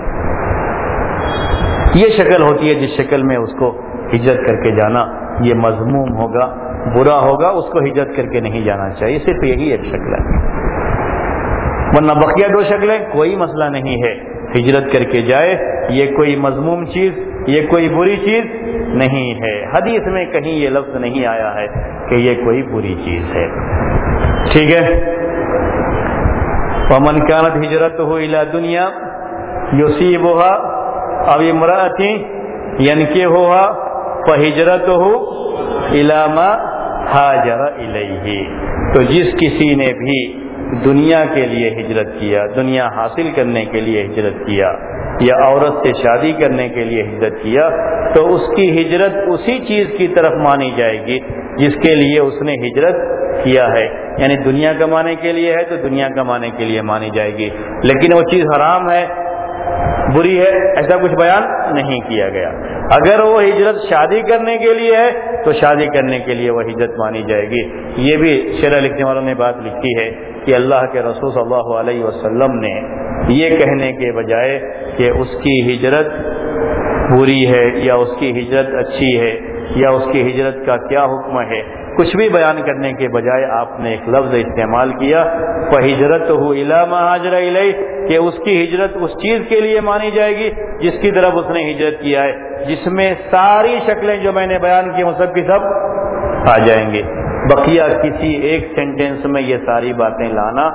یہ شکل ہوتی ہے جس شکل میں اس کو ہجرت کر کے جانا یہ مذموم ہوگا، برا ہوگا، اس کو ہجرت کر کے نہیں جانا چاہیے، صرف یہی ایک شکل ہے، ورنہ بقیہ دو شکلیں کوئی مسئلہ نہیں ہے، ہجرت کر کے جائے، یہ کوئی مذموم چیز، یہ کوئی بری چیز نہیں ہے، حدیث میں کہیں یہ لفظ نہیں آیا ہے کہ یہ کوئی بری چیز ہے۔ ٹھیک ہے، وَمَنْ كَانَتْ هِجْرَتُهُ إِلَى دُنْيَا يُصِيبُهَا او امرأۃ ینکحها فہجرتہ الی ما ہاجر الیہ. تو جس کسی نے بھی دنیا کے لیے ہجرت کیا، دنیا حاصل کرنے کے لیے ہجرت کیا، یا عورت سے شادی کرنے کے لیے ہجرت کیا، تو اس کی ہجرت اسی چیز کی طرف مانی جائے گی جس کے لیے اس نے ہجرت کیا ہے. یعنی دنیا کمانے کے لیے ہے تو دنیا کمانے کے لیے مانی جائے گی، لیکن وہ چیز حرام ہے، بری ہے، ایسا کچھ بیان نہیں کیا گیا. اگر وہ ہجرت شادی کرنے کے لیے ہے تو شادی کرنے کے لیے وہ ہجرت مانی جائے گی. یہ بھی شرح لکھنے والوں نے بات لکھی ہے کہ اللہ کے رسول صلی اللہ علیہ وسلم نے یہ کہنے کے بجائے کہ اس کی ہجرت بری ہے یا اس کی ہجرت اچھی ہے یا اس کی ہجرت کا کیا حکم ہے، کچھ بھی بیان کرنے کے بجائے آپ نے ایک لفظ استعمال کیا فَهِجْرَتُهُ إِلَى مَا هَاجَرَ إِلَيْهِ، کہ اس کی ہجرت اس چیز کے لیے مانی جائے گی جس کی طرف اس نے ہجرت کیا ہے، جس میں ساری شکلیں جو میں نے بیان کی وہ سب کی سب آ جائیں گے. بقیہ کسی ایک سینٹینس میں یہ ساری باتیں لانا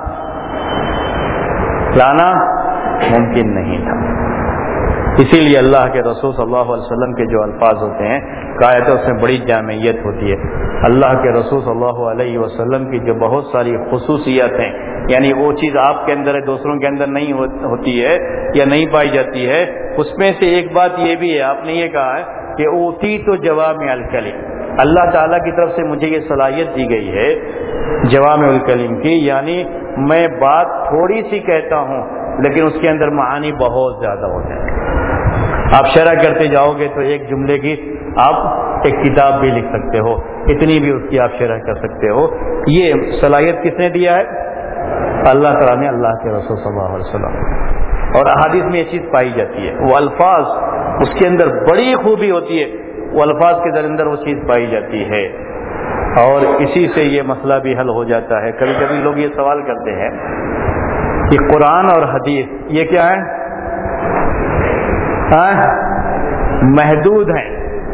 لانا ممکن نہیں تھا. اسی لیے اللہ کے رسول صلی اللہ علیہ وسلم کے جو الفاظ ہوتے ہیں قاعدہ اس میں بڑی جامعیت ہوتی ہے. اللہ کے رسول صلی اللہ علیہ وسلم کی جو بہت ساری خصوصیات ہیں، یعنی وہ چیز آپ کے اندر ہے دوسروں کے اندر نہیں ہوتی ہے یا نہیں پائی جاتی ہے، اس میں سے ایک بات یہ بھی ہے، آپ نے یہ کہا ہے کہ اوتی تو جوامع الکلم، اللہ تعالیٰ کی طرف سے مجھے یہ صلاحیت دی گئی ہے جوامع الکلم کی، یعنی میں بات تھوڑی سی کہتا ہوں لیکن اس کے اندر معانی بہت زیادہ ہوتے ہیں. آپ شرح کرتے جاؤ گے تو ایک جملے کی آپ ایک کتاب بھی لکھ سکتے ہو، اتنی بھی اس کی آپ شرح کر سکتے ہو. یہ صلاحیت کس نے دیا ہے؟ اللہ تعالیٰ نے اللہ کے رسول صلی اللہ علیہ وسلم. اور احادیث میں یہ چیز پائی جاتی ہے، وہ الفاظ اس کے اندر بڑی خوبی ہوتی ہے، وہ الفاظ کے اندر وہ چیز پائی جاتی ہے، اور اسی سے یہ مسئلہ بھی حل ہو جاتا ہے. کبھی کبھی لوگ یہ سوال کرتے ہیں کہ قرآن اور حدیث یہ کیا ہے؟ محدود ہیں.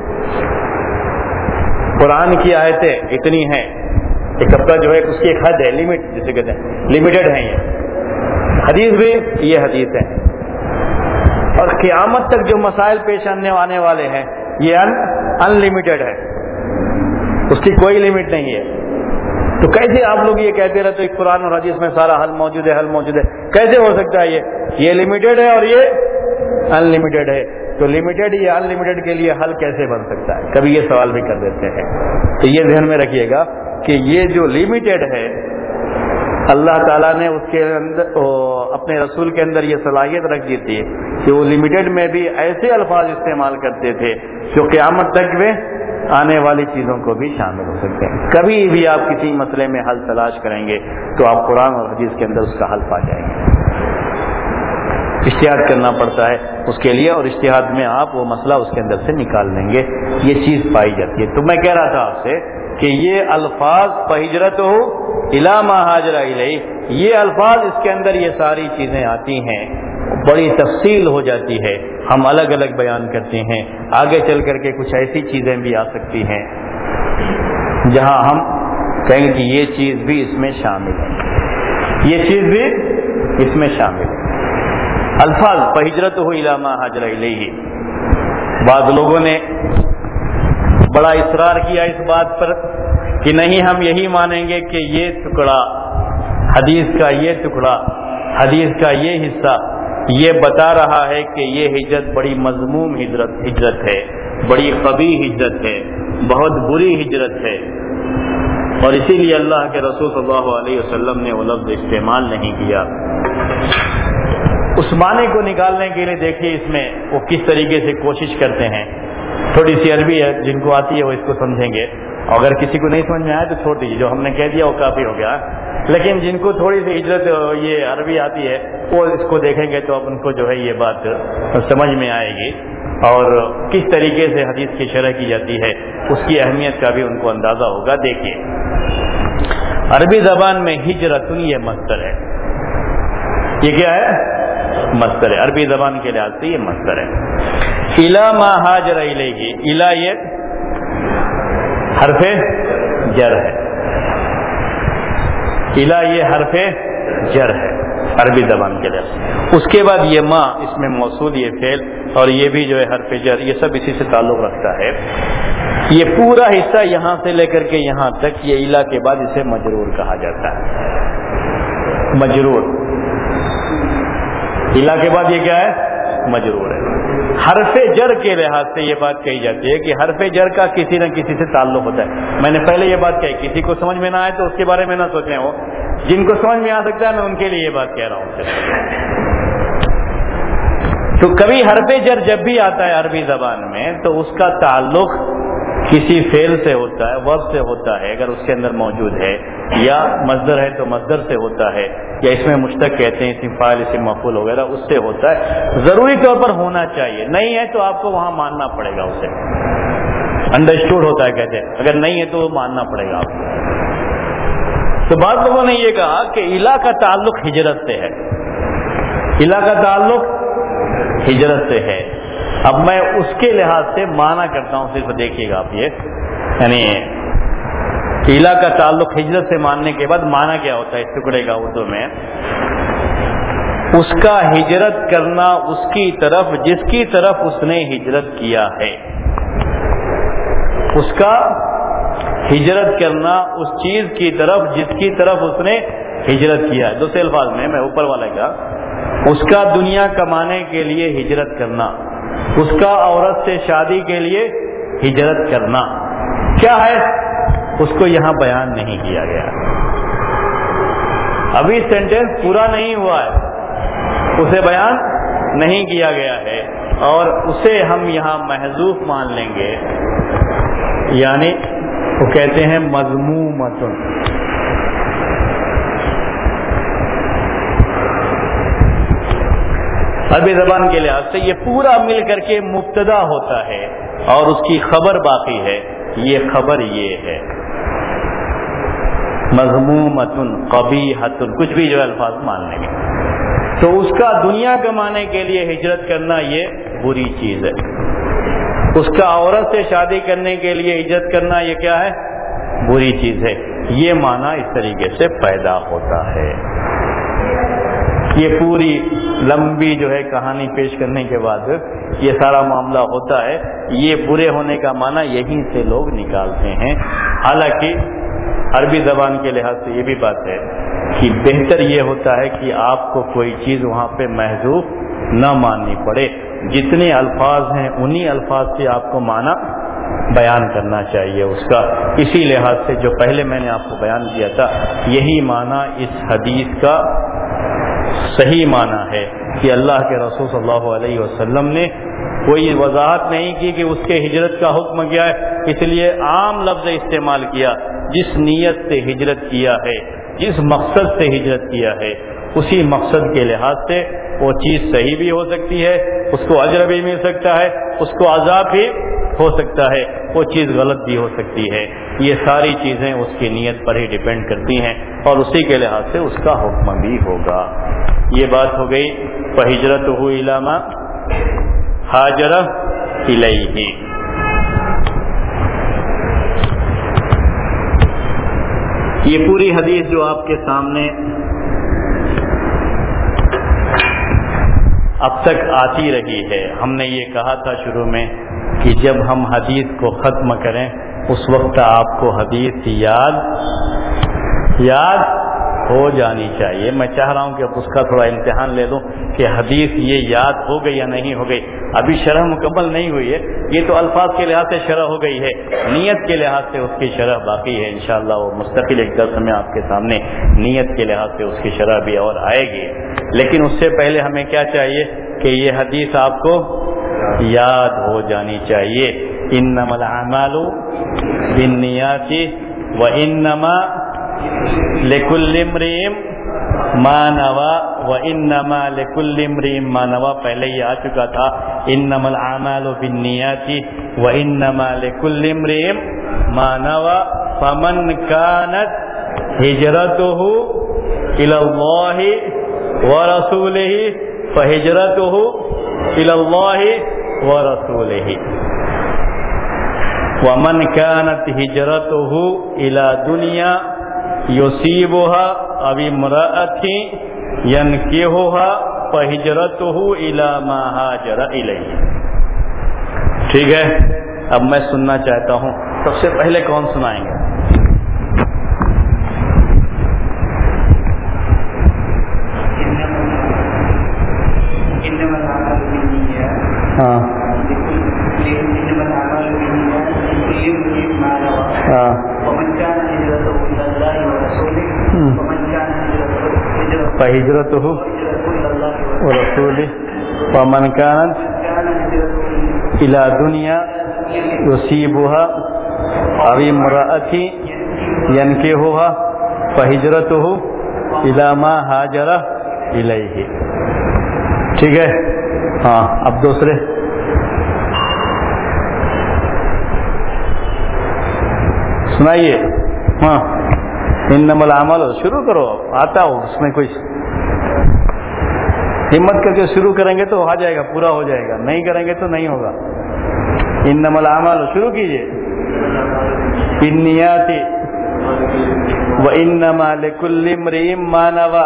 قرآن کی آیتیں اتنی ہیں، ایک ہفتہ جو ہے اس کی ایک حد ہے، لمٹ جسے کہتے ہیں، لمیٹڈ ہیں. یہ حدیث بھی یہ حدیث ہے، اور قیامت تک جو مسائل پیش آنے آنے والے ہیں یہ ان لمیٹڈ ہے، اس کی کوئی لمٹ نہیں ہے. تو کیسے آپ لوگ یہ کہتے رہتے ہیں قرآن اور حدیث میں سارا حل موجود ہے حل موجود ہے؟ کیسے ہو سکتا ہے؟ یہ یہ لمیٹڈ ہے اور یہ ان لمیٹڈ ہے. تو لمیٹڈ یا ان لمیٹڈ کے لیے حل کیسے بن سکتا ہے؟ کبھی یہ سوال بھی کر دیتے ہیں. تو یہ ذہن میں رکھیے گا کہ یہ جو لمیٹڈ ہے اللہ تعالیٰ نے اس کے اندر اپنے رسول کے اندر یہ صلاحیت رکھ دی تھی کہ وہ لمیٹڈ میں بھی ایسے الفاظ استعمال کرتے تھے جو قیامت تک میں آنے والی چیزوں کو بھی شامل ہو سکتے ہیں. کبھی بھی آپ کسی مسئلے میں حل تلاش کریں گے تو آپ قرآن اور حدیث کے اندر اس کا حل پا جائیں گے. اجتہاد کرنا پڑتا ہے اس کے لیے، اور اجتہاد میں آپ وہ مسئلہ اس کے اندر سے نکال لیں گے. یہ چیز پائی جاتی ہے. تو میں کہہ رہا تھا آپ سے کہ یہ الفاظ فہجرتہ الی ما ہاجر الیہ، یہ الفاظ اس کے اندر یہ ساری چیزیں آتی ہیں، بڑی تفصیل ہو جاتی ہے، ہم الگ الگ بیان کرتے ہیں. آگے چل کر کے کچھ ایسی چیزیں بھی آ سکتی ہیں جہاں ہم کہیں گے کہ یہ چیز بھی اس میں شامل ہے، یہ چیز بھی اس میں شامل ہے. الفاظ فہجرتہ الی ما ہاجر الیہ، بعض لوگوں نے بڑا اصرار کیا اس بات پر کہ نہیں ہم یہی مانیں گے کہ یہ ٹکڑا حدیث کا، یہ ٹکڑا حدیث کا یہ حصہ یہ بتا رہا ہے کہ یہ ہجرت بڑی مذموم ہجرت ہجرت ہے، بڑی قبیح ہجرت ہے، بہت بری ہجرت ہے، اور اسی لیے اللہ کے رسول صلی اللہ علیہ وسلم نے وہ لفظ استعمال نہیں کیا. اس معنی کو نکالنے کے لیے دیکھیے اس میں وہ کس طریقے سے کوشش کرتے ہیں. تھوڑی سی عربی ہے، جن کو آتی ہے وہ اس کو سمجھیں گے، اگر کسی کو نہیں سمجھ میں آئے تو چھوڑ دیجیے، جو ہم نے کہہ دیا وہ کافی ہو گیا. لیکن جن کو تھوڑی سی ہجرت یہ عربی آتی ہے وہ اس کو دیکھیں گے تو اب ان کو جو ہے یہ بات سمجھ میں آئے گی، اور کس طریقے سے حدیث کی شرح کی جاتی ہے اس کی اہمیت کا بھی ان کو اندازہ ہوگا. دیکھیے عربی زبان میں ہجرت یہ مصدر ہے، یہ کیا ہے؟ مصدر ہے. عربی زبان کے لحاظ سے یہ مصدر ہے. الی ما ہاجر الیہ، الی یہ حرف جر ہے، الی یہ حرف جر ہے. عربی زبان کے لحاظ. اس کے بعد یہ ما اس میں موصول یہ فعل اور یہ بھی جو ہے حرف جر یہ سب اسی سے تعلق رکھتا ہے. یہ پورا حصہ یہاں سے لے کر کے یہاں تک یہ الا کے بعد اسے مجرور کہا جاتا ہے. مجرور الا کے بعد یہ کیا ہے؟ مجرور ہے. حرف جر کے لحاظ سے یہ بات کہی جاتی ہے کہ حرف جر کا کسی نہ کسی سے تعلق ہوتا ہے. میں نے پہلے یہ بات کہی کسی کو سمجھ میں نہ آئے تو اس کے بارے میں نہ سوچیں. وہ جن کو سمجھ میں آ سکتا ہے میں ان کے لیے یہ بات کہہ رہا ہوں. تو کبھی حرف جر جب بھی آتا ہے عربی زبان میں تو اس کا تعلق کسی فعل سے ہوتا ہے, ورب سے ہوتا ہے اگر اس کے اندر موجود ہے, یا مصدر ہے تو مصدر سے ہوتا ہے, یا اس میں مشتق کہتے ہیں اسم فاعل اسم مفعول وغیرہ اس سے ہوتا ہے. ضروری طور پر ہونا چاہیے, نہیں ہے تو آپ کو وہاں ماننا پڑے گا. اسے انڈرسٹوڈ ہوتا ہے کہتے ہیں, اگر نہیں ہے تو وہ ماننا پڑے گا آپ کو. تو بعض لوگوں نے یہ کہا کہ الا کا تعلق ہجرت سے ہے, الا کا تعلق ہجرت سے ہے. اب میں اس کے لحاظ سے معنی کرتا ہوں, صرف دیکھیے گا آپ یہ, یعنی الا کا تعلق ہجرت سے ماننے کے بعد معنی کیا ہوتا ہے اس ٹکڑے کا اردو میں. اس کا ہجرت کرنا اس کی طرف جس کی طرف اس نے ہجرت کیا ہے, اس کا ہجرت کرنا اس چیز کی طرف جس کی طرف اس نے ہجرت کیا ہے. دوسرے الفاظ میں میں اوپر والا کا, اس کا دنیا کمانے کے لیے ہجرت کرنا, اس کا عورت سے شادی کے لیے ہجرت کرنا کیا ہے اس کو یہاں بیان نہیں کیا گیا. ابھی سینٹینس پورا نہیں ہوا ہے, اسے بیان نہیں کیا گیا ہے, اور اسے ہم یہاں محذوف مان لیں گے. یعنی وہ کہتے ہیں مذمومۃ. عربی زبان کے لحاظ سے یہ پورا مل کر کے مبتدا ہوتا ہے اور اس کی خبر باقی ہے. یہ خبر یہ ہے مذمومۃ قبیحۃ, کچھ بھی جو الفاظ مان لیں گے. تو اس کا دنیا کمانے کے لیے ہجرت کرنا یہ بری چیز ہے. اس کا عورت سے شادی کرنے کے لیے ہجرت کرنا یہ کیا ہے؟ بری چیز ہے. یہ معنی اس طریقے سے پیدا ہوتا ہے. یہ پوری لمبی جو ہے کہانی پیش کرنے کے بعد یہ سارا معاملہ ہوتا ہے. یہ برے ہونے کا معنی یہیں سے لوگ نکالتے ہیں. حالانکہ عربی زبان کے لحاظ سے یہ بھی بات ہے کہ بہتر یہ ہوتا ہے کہ آپ کو کوئی چیز وہاں پہ محذوف نہ ماننی پڑے. جتنے الفاظ ہیں انہی الفاظ سے آپ کو معنی بیان کرنا چاہیے اس کا. اسی لحاظ سے جو پہلے میں نے آپ کو بیان کیا تھا یہی معنی اس حدیث کا صحیح معنی ہے کہ اللہ کے رسول صلی اللہ علیہ وسلم نے کوئی وضاحت نہیں کی کہ اس کے ہجرت کا حکم کیا ہے, اس لیے عام لفظ استعمال کیا. جس نیت سے ہجرت کیا ہے, جس مقصد سے ہجرت کیا ہے, اسی مقصد کے لحاظ سے وہ چیز صحیح بھی ہو سکتی ہے, اس کو اجر بھی مل سکتا ہے, اس کو عذاب بھی ہو سکتا ہے, وہ چیز غلط بھی ہو سکتی ہے. یہ ساری چیزیں اس کی نیت پر ہی ڈیپینڈ کرتی ہیں اور اسی کے لحاظ سے اس کا حکم بھی ہوگا. یہ بات ہو گئی فہجرتہ الی ما ہاجر الیہ. یہ پوری حدیث جو آپ کے سامنے اب تک آتی رہی ہے, ہم نے یہ کہا تھا شروع میں کہ جب ہم حدیث کو ختم کریں اس وقت آپ کو حدیث یاد یاد ہو جانی چاہیے. میں چاہ رہا ہوں کہ اب اس کا تھوڑا امتحان لے لوں کہ حدیث یہ یاد ہو گئی یا نہیں ہو گئی. ابھی شرح مکمل نہیں ہوئی ہے, یہ تو الفاظ کے لحاظ سے شرح ہو گئی ہے, نیت کے لحاظ سے اس کی شرح باقی ہے. انشاءاللہ وہ مستقل ایک درس میں آپ کے سامنے نیت کے لحاظ سے اس کی شرح بھی اور آئے گی. لیکن اس سے پہلے ہمیں کیا چاہیے کہ یہ حدیث آپ کو یاد ہو جانی چاہیے. انما الاعمال بالنیات وانما لکل امرئ ما نوى وانما لکل امرئ ما نوى. پہلے یہ آ چکا تھا انما الاعمال بالنیات وانما لکل امرئ ما نوى فمن كانت هجرته الى الله ورسوله فهجرته الى الله ورسوله ومن كانت هجرته الى دنيا يصيبها أو امرأة ينكحها فهجرته إلى ما هاجر إليه. ٹھیک ہے، اب میں سننا چاہتا ہوں، سب سے پہلے کون سنائیں گے؟ ہاں ہاں فہجرتہ ورسولہ ومن كانت إلى دنيا يصيبها أو امرأة ينكحها فهجرته إلى ما هاجر إليه. ٹھیک ہے، ہاں اب دوسرے سنائیے. ہاں انما الاعمال، شروع کرو، آتا ہو اس میں کوئی ہمت کر کے شروع کریں گے تو آ جائے گا، پورا ہو جائے گا، نہیں کریں گے تو نہیں ہوگا. انما الاعمال شروع کیجئے. بالنیات وانما لكل امرئ ما نوى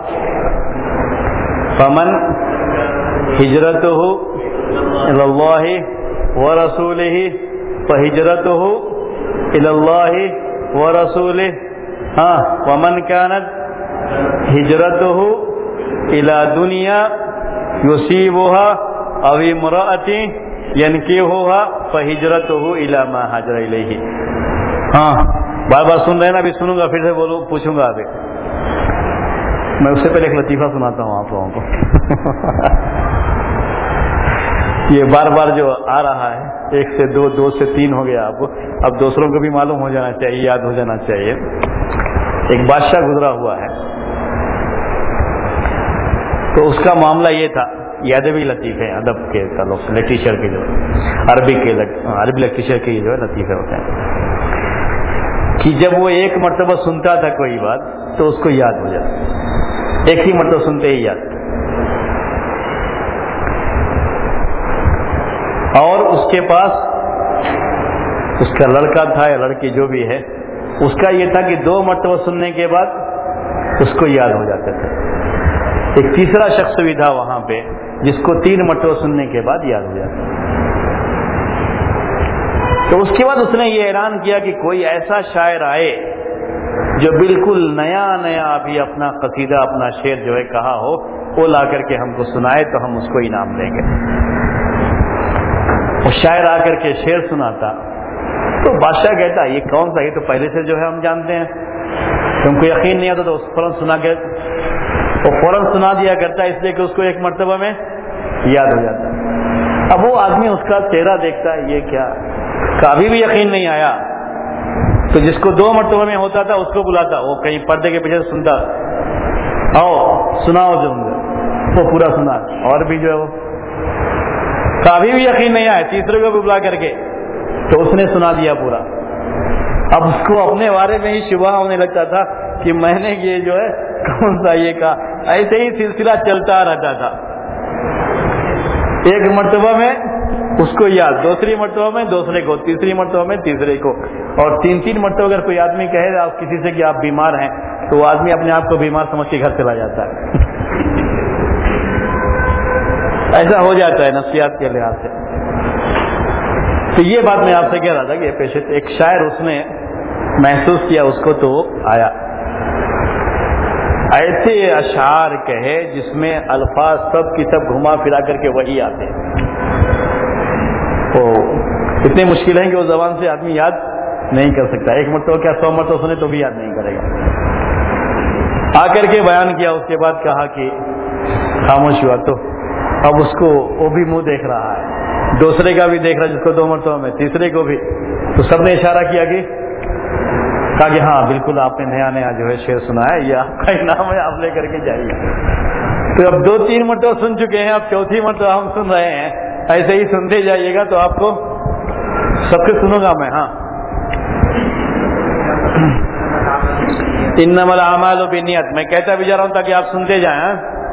فمن ہجرته الى الله ورسوله فهجرته الى الله ورسوله. ہاں ومن كانت ہجرته الى دنیا یصیبها او امرأة ينكحها فهجرته الى ما هاجر الیہ. ہاں بار بار سن رہے ہیں نا، ابھی سنوں گا پھر سے بولو، پوچھوں گا ابھی. میں اس سے پہلے ایک لطیفہ سناتا ہوں آپ لوگوں کو. یہ بار بار جو آ رہا ہے، ایک سے دو، دو سے تین ہو گیا، آپ کو اب دوسروں کو بھی معلوم ہو جانا چاہیے، یاد ہو جانا چاہیے. ایک بادشاہ گزرا ہوا ہے، تو اس کا معاملہ یہ تھا، یہ ادبی لطیفے ہیں، ادب کے تعلق سے، لٹریچر کے جو عربی کے عربی لٹریچر کے جو ہے لطیفے ہوتے ہیں، کہ جب وہ ایک مرتبہ سنتا تھا کوئی بات تو اس کو یاد ہو جاتا، ایک ہی مرتبہ سنتے ہی یاد. اور اس کے پاس اس کا لڑکا تھا یا لڑکی جو بھی ہے، اس کا یہ تھا کہ دو مرتبہ سننے کے بعد اس کو یاد ہو جاتا تھا. ایک تیسرا شخص بھی تھا وہاں پہ جس کو تین مرتبہ سننے کے بعد یاد ہو جاتا. تو اس کے بعد اس نے یہ اعلان کیا کہ کوئی ایسا شاعر آئے جو بالکل نیا نیا ابھی اپنا قصیدہ، اپنا شعر جو ہے کہا ہو، وہ لا کر کے ہم کو سنائے تو ہم اس کو انعام دیں گے. وہ شاعر آ کر کے شعر سناتا تو بادشاہ کہتا یہ کون سا، یہ تو پہلے سے جو ہے ہم جانتے ہیں، تم کو یقین نہیں آتا تو اس فوراً سنا کے وہ فوراً سنا دیا کرتا ہے، اس لیے کہ اس کو ایک مرتبہ میں یاد ہو جاتا ہے. اب وہ آدمی اس کا چہرہ دیکھتا ہے، یہ کیا، کبھی بھی یقین نہیں آیا، تو جس کو دو مرتبہ میں ہوتا تھا اس کو بلاتا، وہ کہیں پردے کے پیچھے سنتا، آؤ سناؤ جو وہ پورا سنا. اور بھی جو ہے وہ کبھی بھی یقین نہیں آیا، تیسرے کو بھی بلا کر کے تو اس نے سنا دیا پورا. اب اس کو اپنے بارے میں ہی شبہ ہونے لگتا تھا کہ میں نے یہ جو ہے کون سا یہ کہا. ایسے ہی سلسلہ چلتا رہتا تھا، ایک مرتبہ میں اس کو یاد، دوسری مرتبہ میں دوسرے کو، تیسری مرتبہ میں تیسرے کو، اور تین تین مرتبہ اگر کوئی آدمی کہے آپ کسی سے کہ آپ بیمار ہیں تو وہ آدمی اپنے آپ کو بیمار سمجھ کے گھر چلا جاتا ہے. ایسا ہو جاتا ہے نفسیات کے لحاظ سے. تو یہ بات میں آپ سے کہہ رہا تھا کہ پیشے ایک شاعر اس نے محسوس کیا اس کو تو آیا. ایسے اشعار کہے جس میں الفاظ سب کی سب گھما پھرا کر کے وہی آتے ہیں، وہ اتنے مشکل ہیں کہ وہ زبان سے آدمی یاد نہیں کر سکتا. ایک مرتبہ کیا سو مرتبہ سنے تو بھی یاد نہیں کرے گا. آ کر کے بیان کیا، اس کے بعد کہا کہ خاموش ہوا. تو اب اس کو وہ بھی منہ دیکھ رہا ہے، دوسرے کا بھی دیکھ رہا ہے جس کو دو مرتبہ میں، تیسرے کو بھی. تو سب نے اشارہ کیا کہ کہا کہ ہاں بالکل آپ نے نیا نیا جو ہے شعر سنا ہے، یہ آپ کا انعام ہے، آپ لے کر کے جائیے. تو اب دو تین مرتبہ سن چکے ہیں، اب چوتھی مرتبہ ہم سن رہے ہیں، ایسے ہی سنتے جائیے گا تو آپ کو سب سے سنوں گا میں. ہاں انما الاعمال بالنیات میں کہتا بھی جا رہا ہوں تاکہ آپ سنتے جائیں.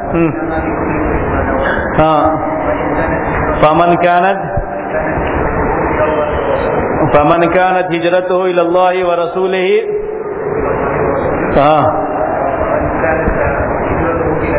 ہاں فمن كانت فمن كانت هجرته الى الله ورسوله ہاں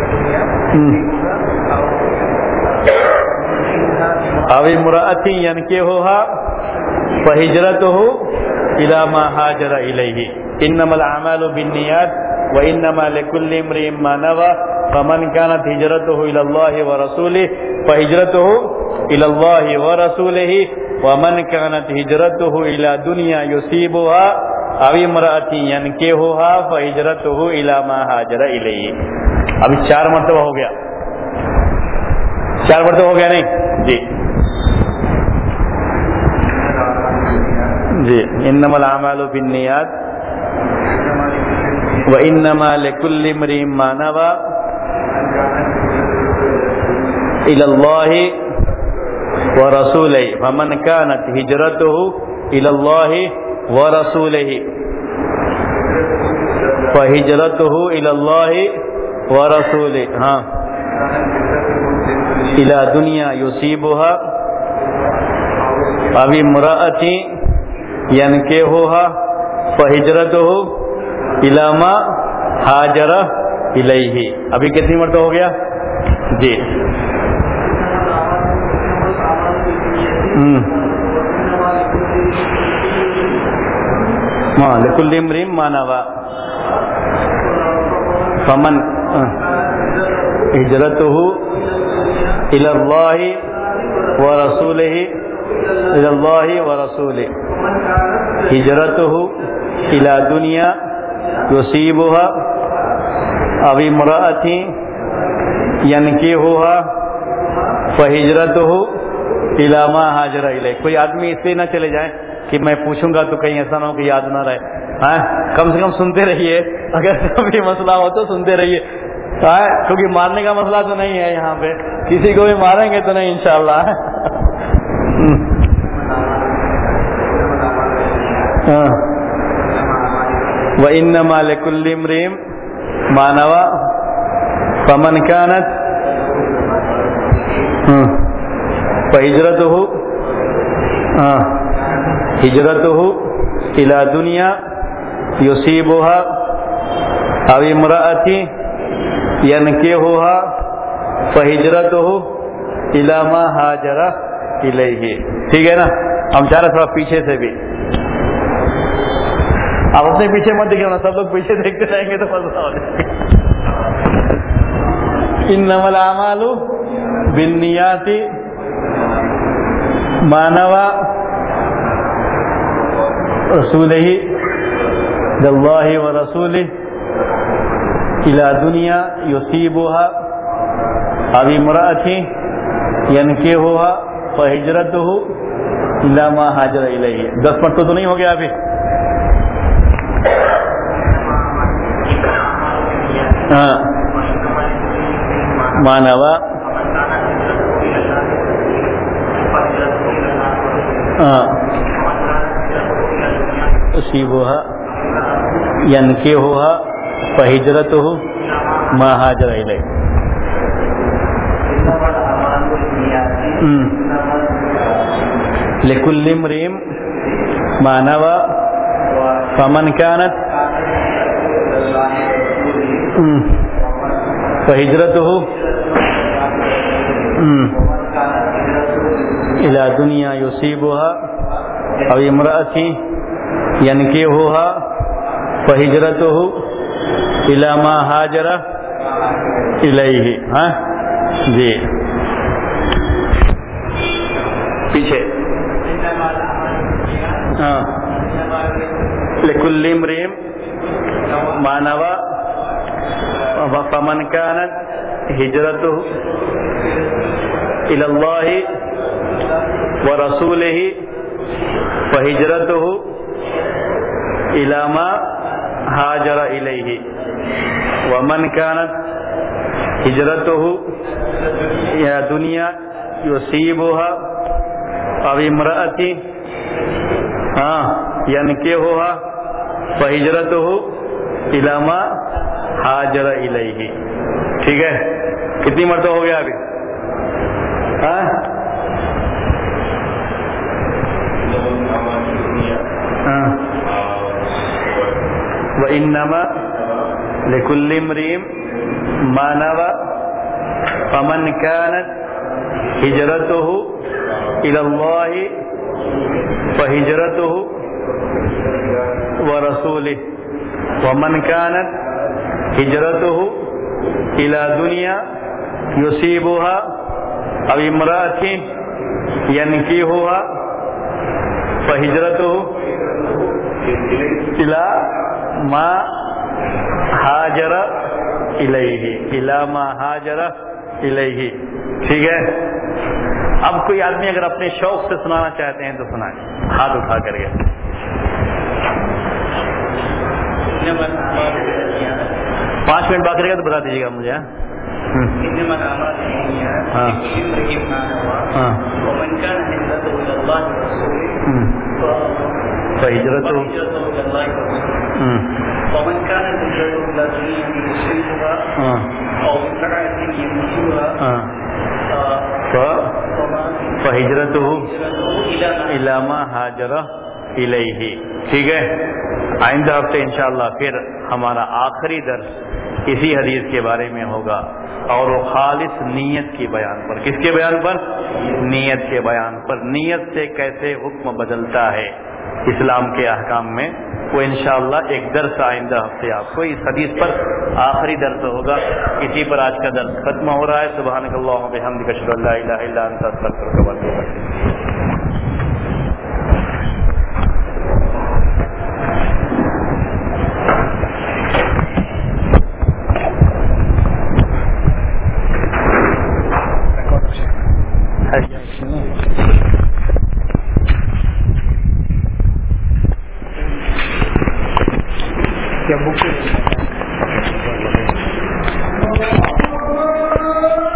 او امرأة ينكحها فهجرته إلى ما هاجر إليه إنما الأعمال بالنيات وإنما لكل امرئ ما نوى فمن كانت هجرته إلى الله ورسوله فهجرته إلى الله ورسوله ومن كانت هجرته إلى دنيا يصيبها أو امرأة ينكحها فهجرته إلى ما هاجر إليه. ابھی چار مرتبہ ہو گیا، چار مرتبہ ہو گیا نہیں جی جی انما الاعمال بالنیات وانما لكل امرئ ما نوى الى الله ورسوله فمن كانت هجرته الى الله ورسوله فهجرته الى الله ورسوله ہاں الى دنیا یصیبها او امرأة ينكحها فهجرته الى ما هاجر الیہ. ابھی کتنی مرتبہ ہو گیا جی ہاں لکل امرئ ما نوى فمن ہجرته الى اللہ ورسولہ الى اللہ ورسولہ ہجرته الى دنیا یصیبها او امرأة ينكحها فهجرته الى ما هاجر الیہ. کوئی آدمی اس لیے نہ چلے جائیں کہ میں پوچھوں گا تو کہیں ایسا نہ ہو کہ یاد نہ رہے. ہاں کم سے کم سنتے رہیے، اگر کبھی مسئلہ ہو تو سنتے رہیے. ہاں کیونکہ مارنے کا مسئلہ تو نہیں ہے یہاں پہ، کسی کو بھی ماریں گے تو نہیں انشاءاللہ. وَإِنَّمَا لِكُلِّ امْرِئٍ مَا نَوَى فَمَنْ كَانَتْ فَهِجْرَتُهُ هِجْرَتُهُ إِلَى دُنْيَا يُصِيبُهَا أَوْ امْرَأَةٍ يَنكِحُهَا فَهِجْرَتُهُ إِلَى مَا هَاجَرَ إِلَيْهِ. ٹھیک ہے نا؟ ہم چاہ رہے تھوڑا پیچھے سے بھی، آپ اپنے پیچھے مت دیکھیں نا، سب لوگ پیچھے دیکھتے رہیں گے تو مسئلہ ہو جائے گا. انما الاعمال بالنیات ما نوى رسولہ اللہ ورسولہ الى دنیا یصیبها او امرأة ينكحها فہجرته الى ما هاجر الیہ. دس مرتبہ تو نہیں ہو گیا ابھی؟ ہاں ما نوى یصیبها ينكحها فهجرته ما هاجر الیہ. لكل امرئ ما نوى فمن كانت فهجرته الى دنیا یصیبها او امرأة ينكحها فهجرته الى ما هاجر الیہ. ہاں جی پیچھے ہاں لكل امرئ ما نوى فمن كانت هجرته الى الله ورسوله فهجرته الى ما هاجر الیہ. ومن كانت هجرته الى دنیا یصیبها او امرأة ہاں ينكحها فهجرته الى ما هاجر الیہ. ٹھیک ہے کتنی مرتبہ ہو گیا ابھی؟ ہاں وَإِنَّمَا لِكُلِّ امْرِئٍ مَا نَوَى فمن كانت هجرته إلى الله فهجرته ورسوله ومن كانت هجرته إلى دنيا يصيبها أو امرأة ينكحها فهجرته إلى ما هاجر إليه إلى ما هاجر إليه. ٹھیک ہے. اب کوئی آدمی اگر اپنے شوق سے سنانا چاہتے ہیں تو سنائیں ہاتھ اٹھا کر کے. پانچ منٹ باقی رہے گا تو بتا دیجیے گا مجھے. فہجرت ومن كان هجرته إلى دنيا يصيبها أو امرأة ينكحها فہجرته إلى ما هاجر إليه. ٹھیک ہے. آئندہ ہفتے انشاءاللہ پھر ہمارا آخری درس اسی حدیث کے بارے میں ہوگا اور وہ خالص نیت کی بیان پر. کس کے بیان پر؟ نیت کے بیان پر. نیت سے کیسے حکم بدلتا ہے اسلام کے احکام میں، وہ انشاءاللہ ایک درس آئندہ ہفتے آپ کو اس حدیث پر آخری درس ہوگا. اسی پر آج کا درس ختم ہو رہا ہے. سبحانک اللہم و بحمدک اشہد ان لا الہ الا انت استغفرک و اتوب الیک. Hey.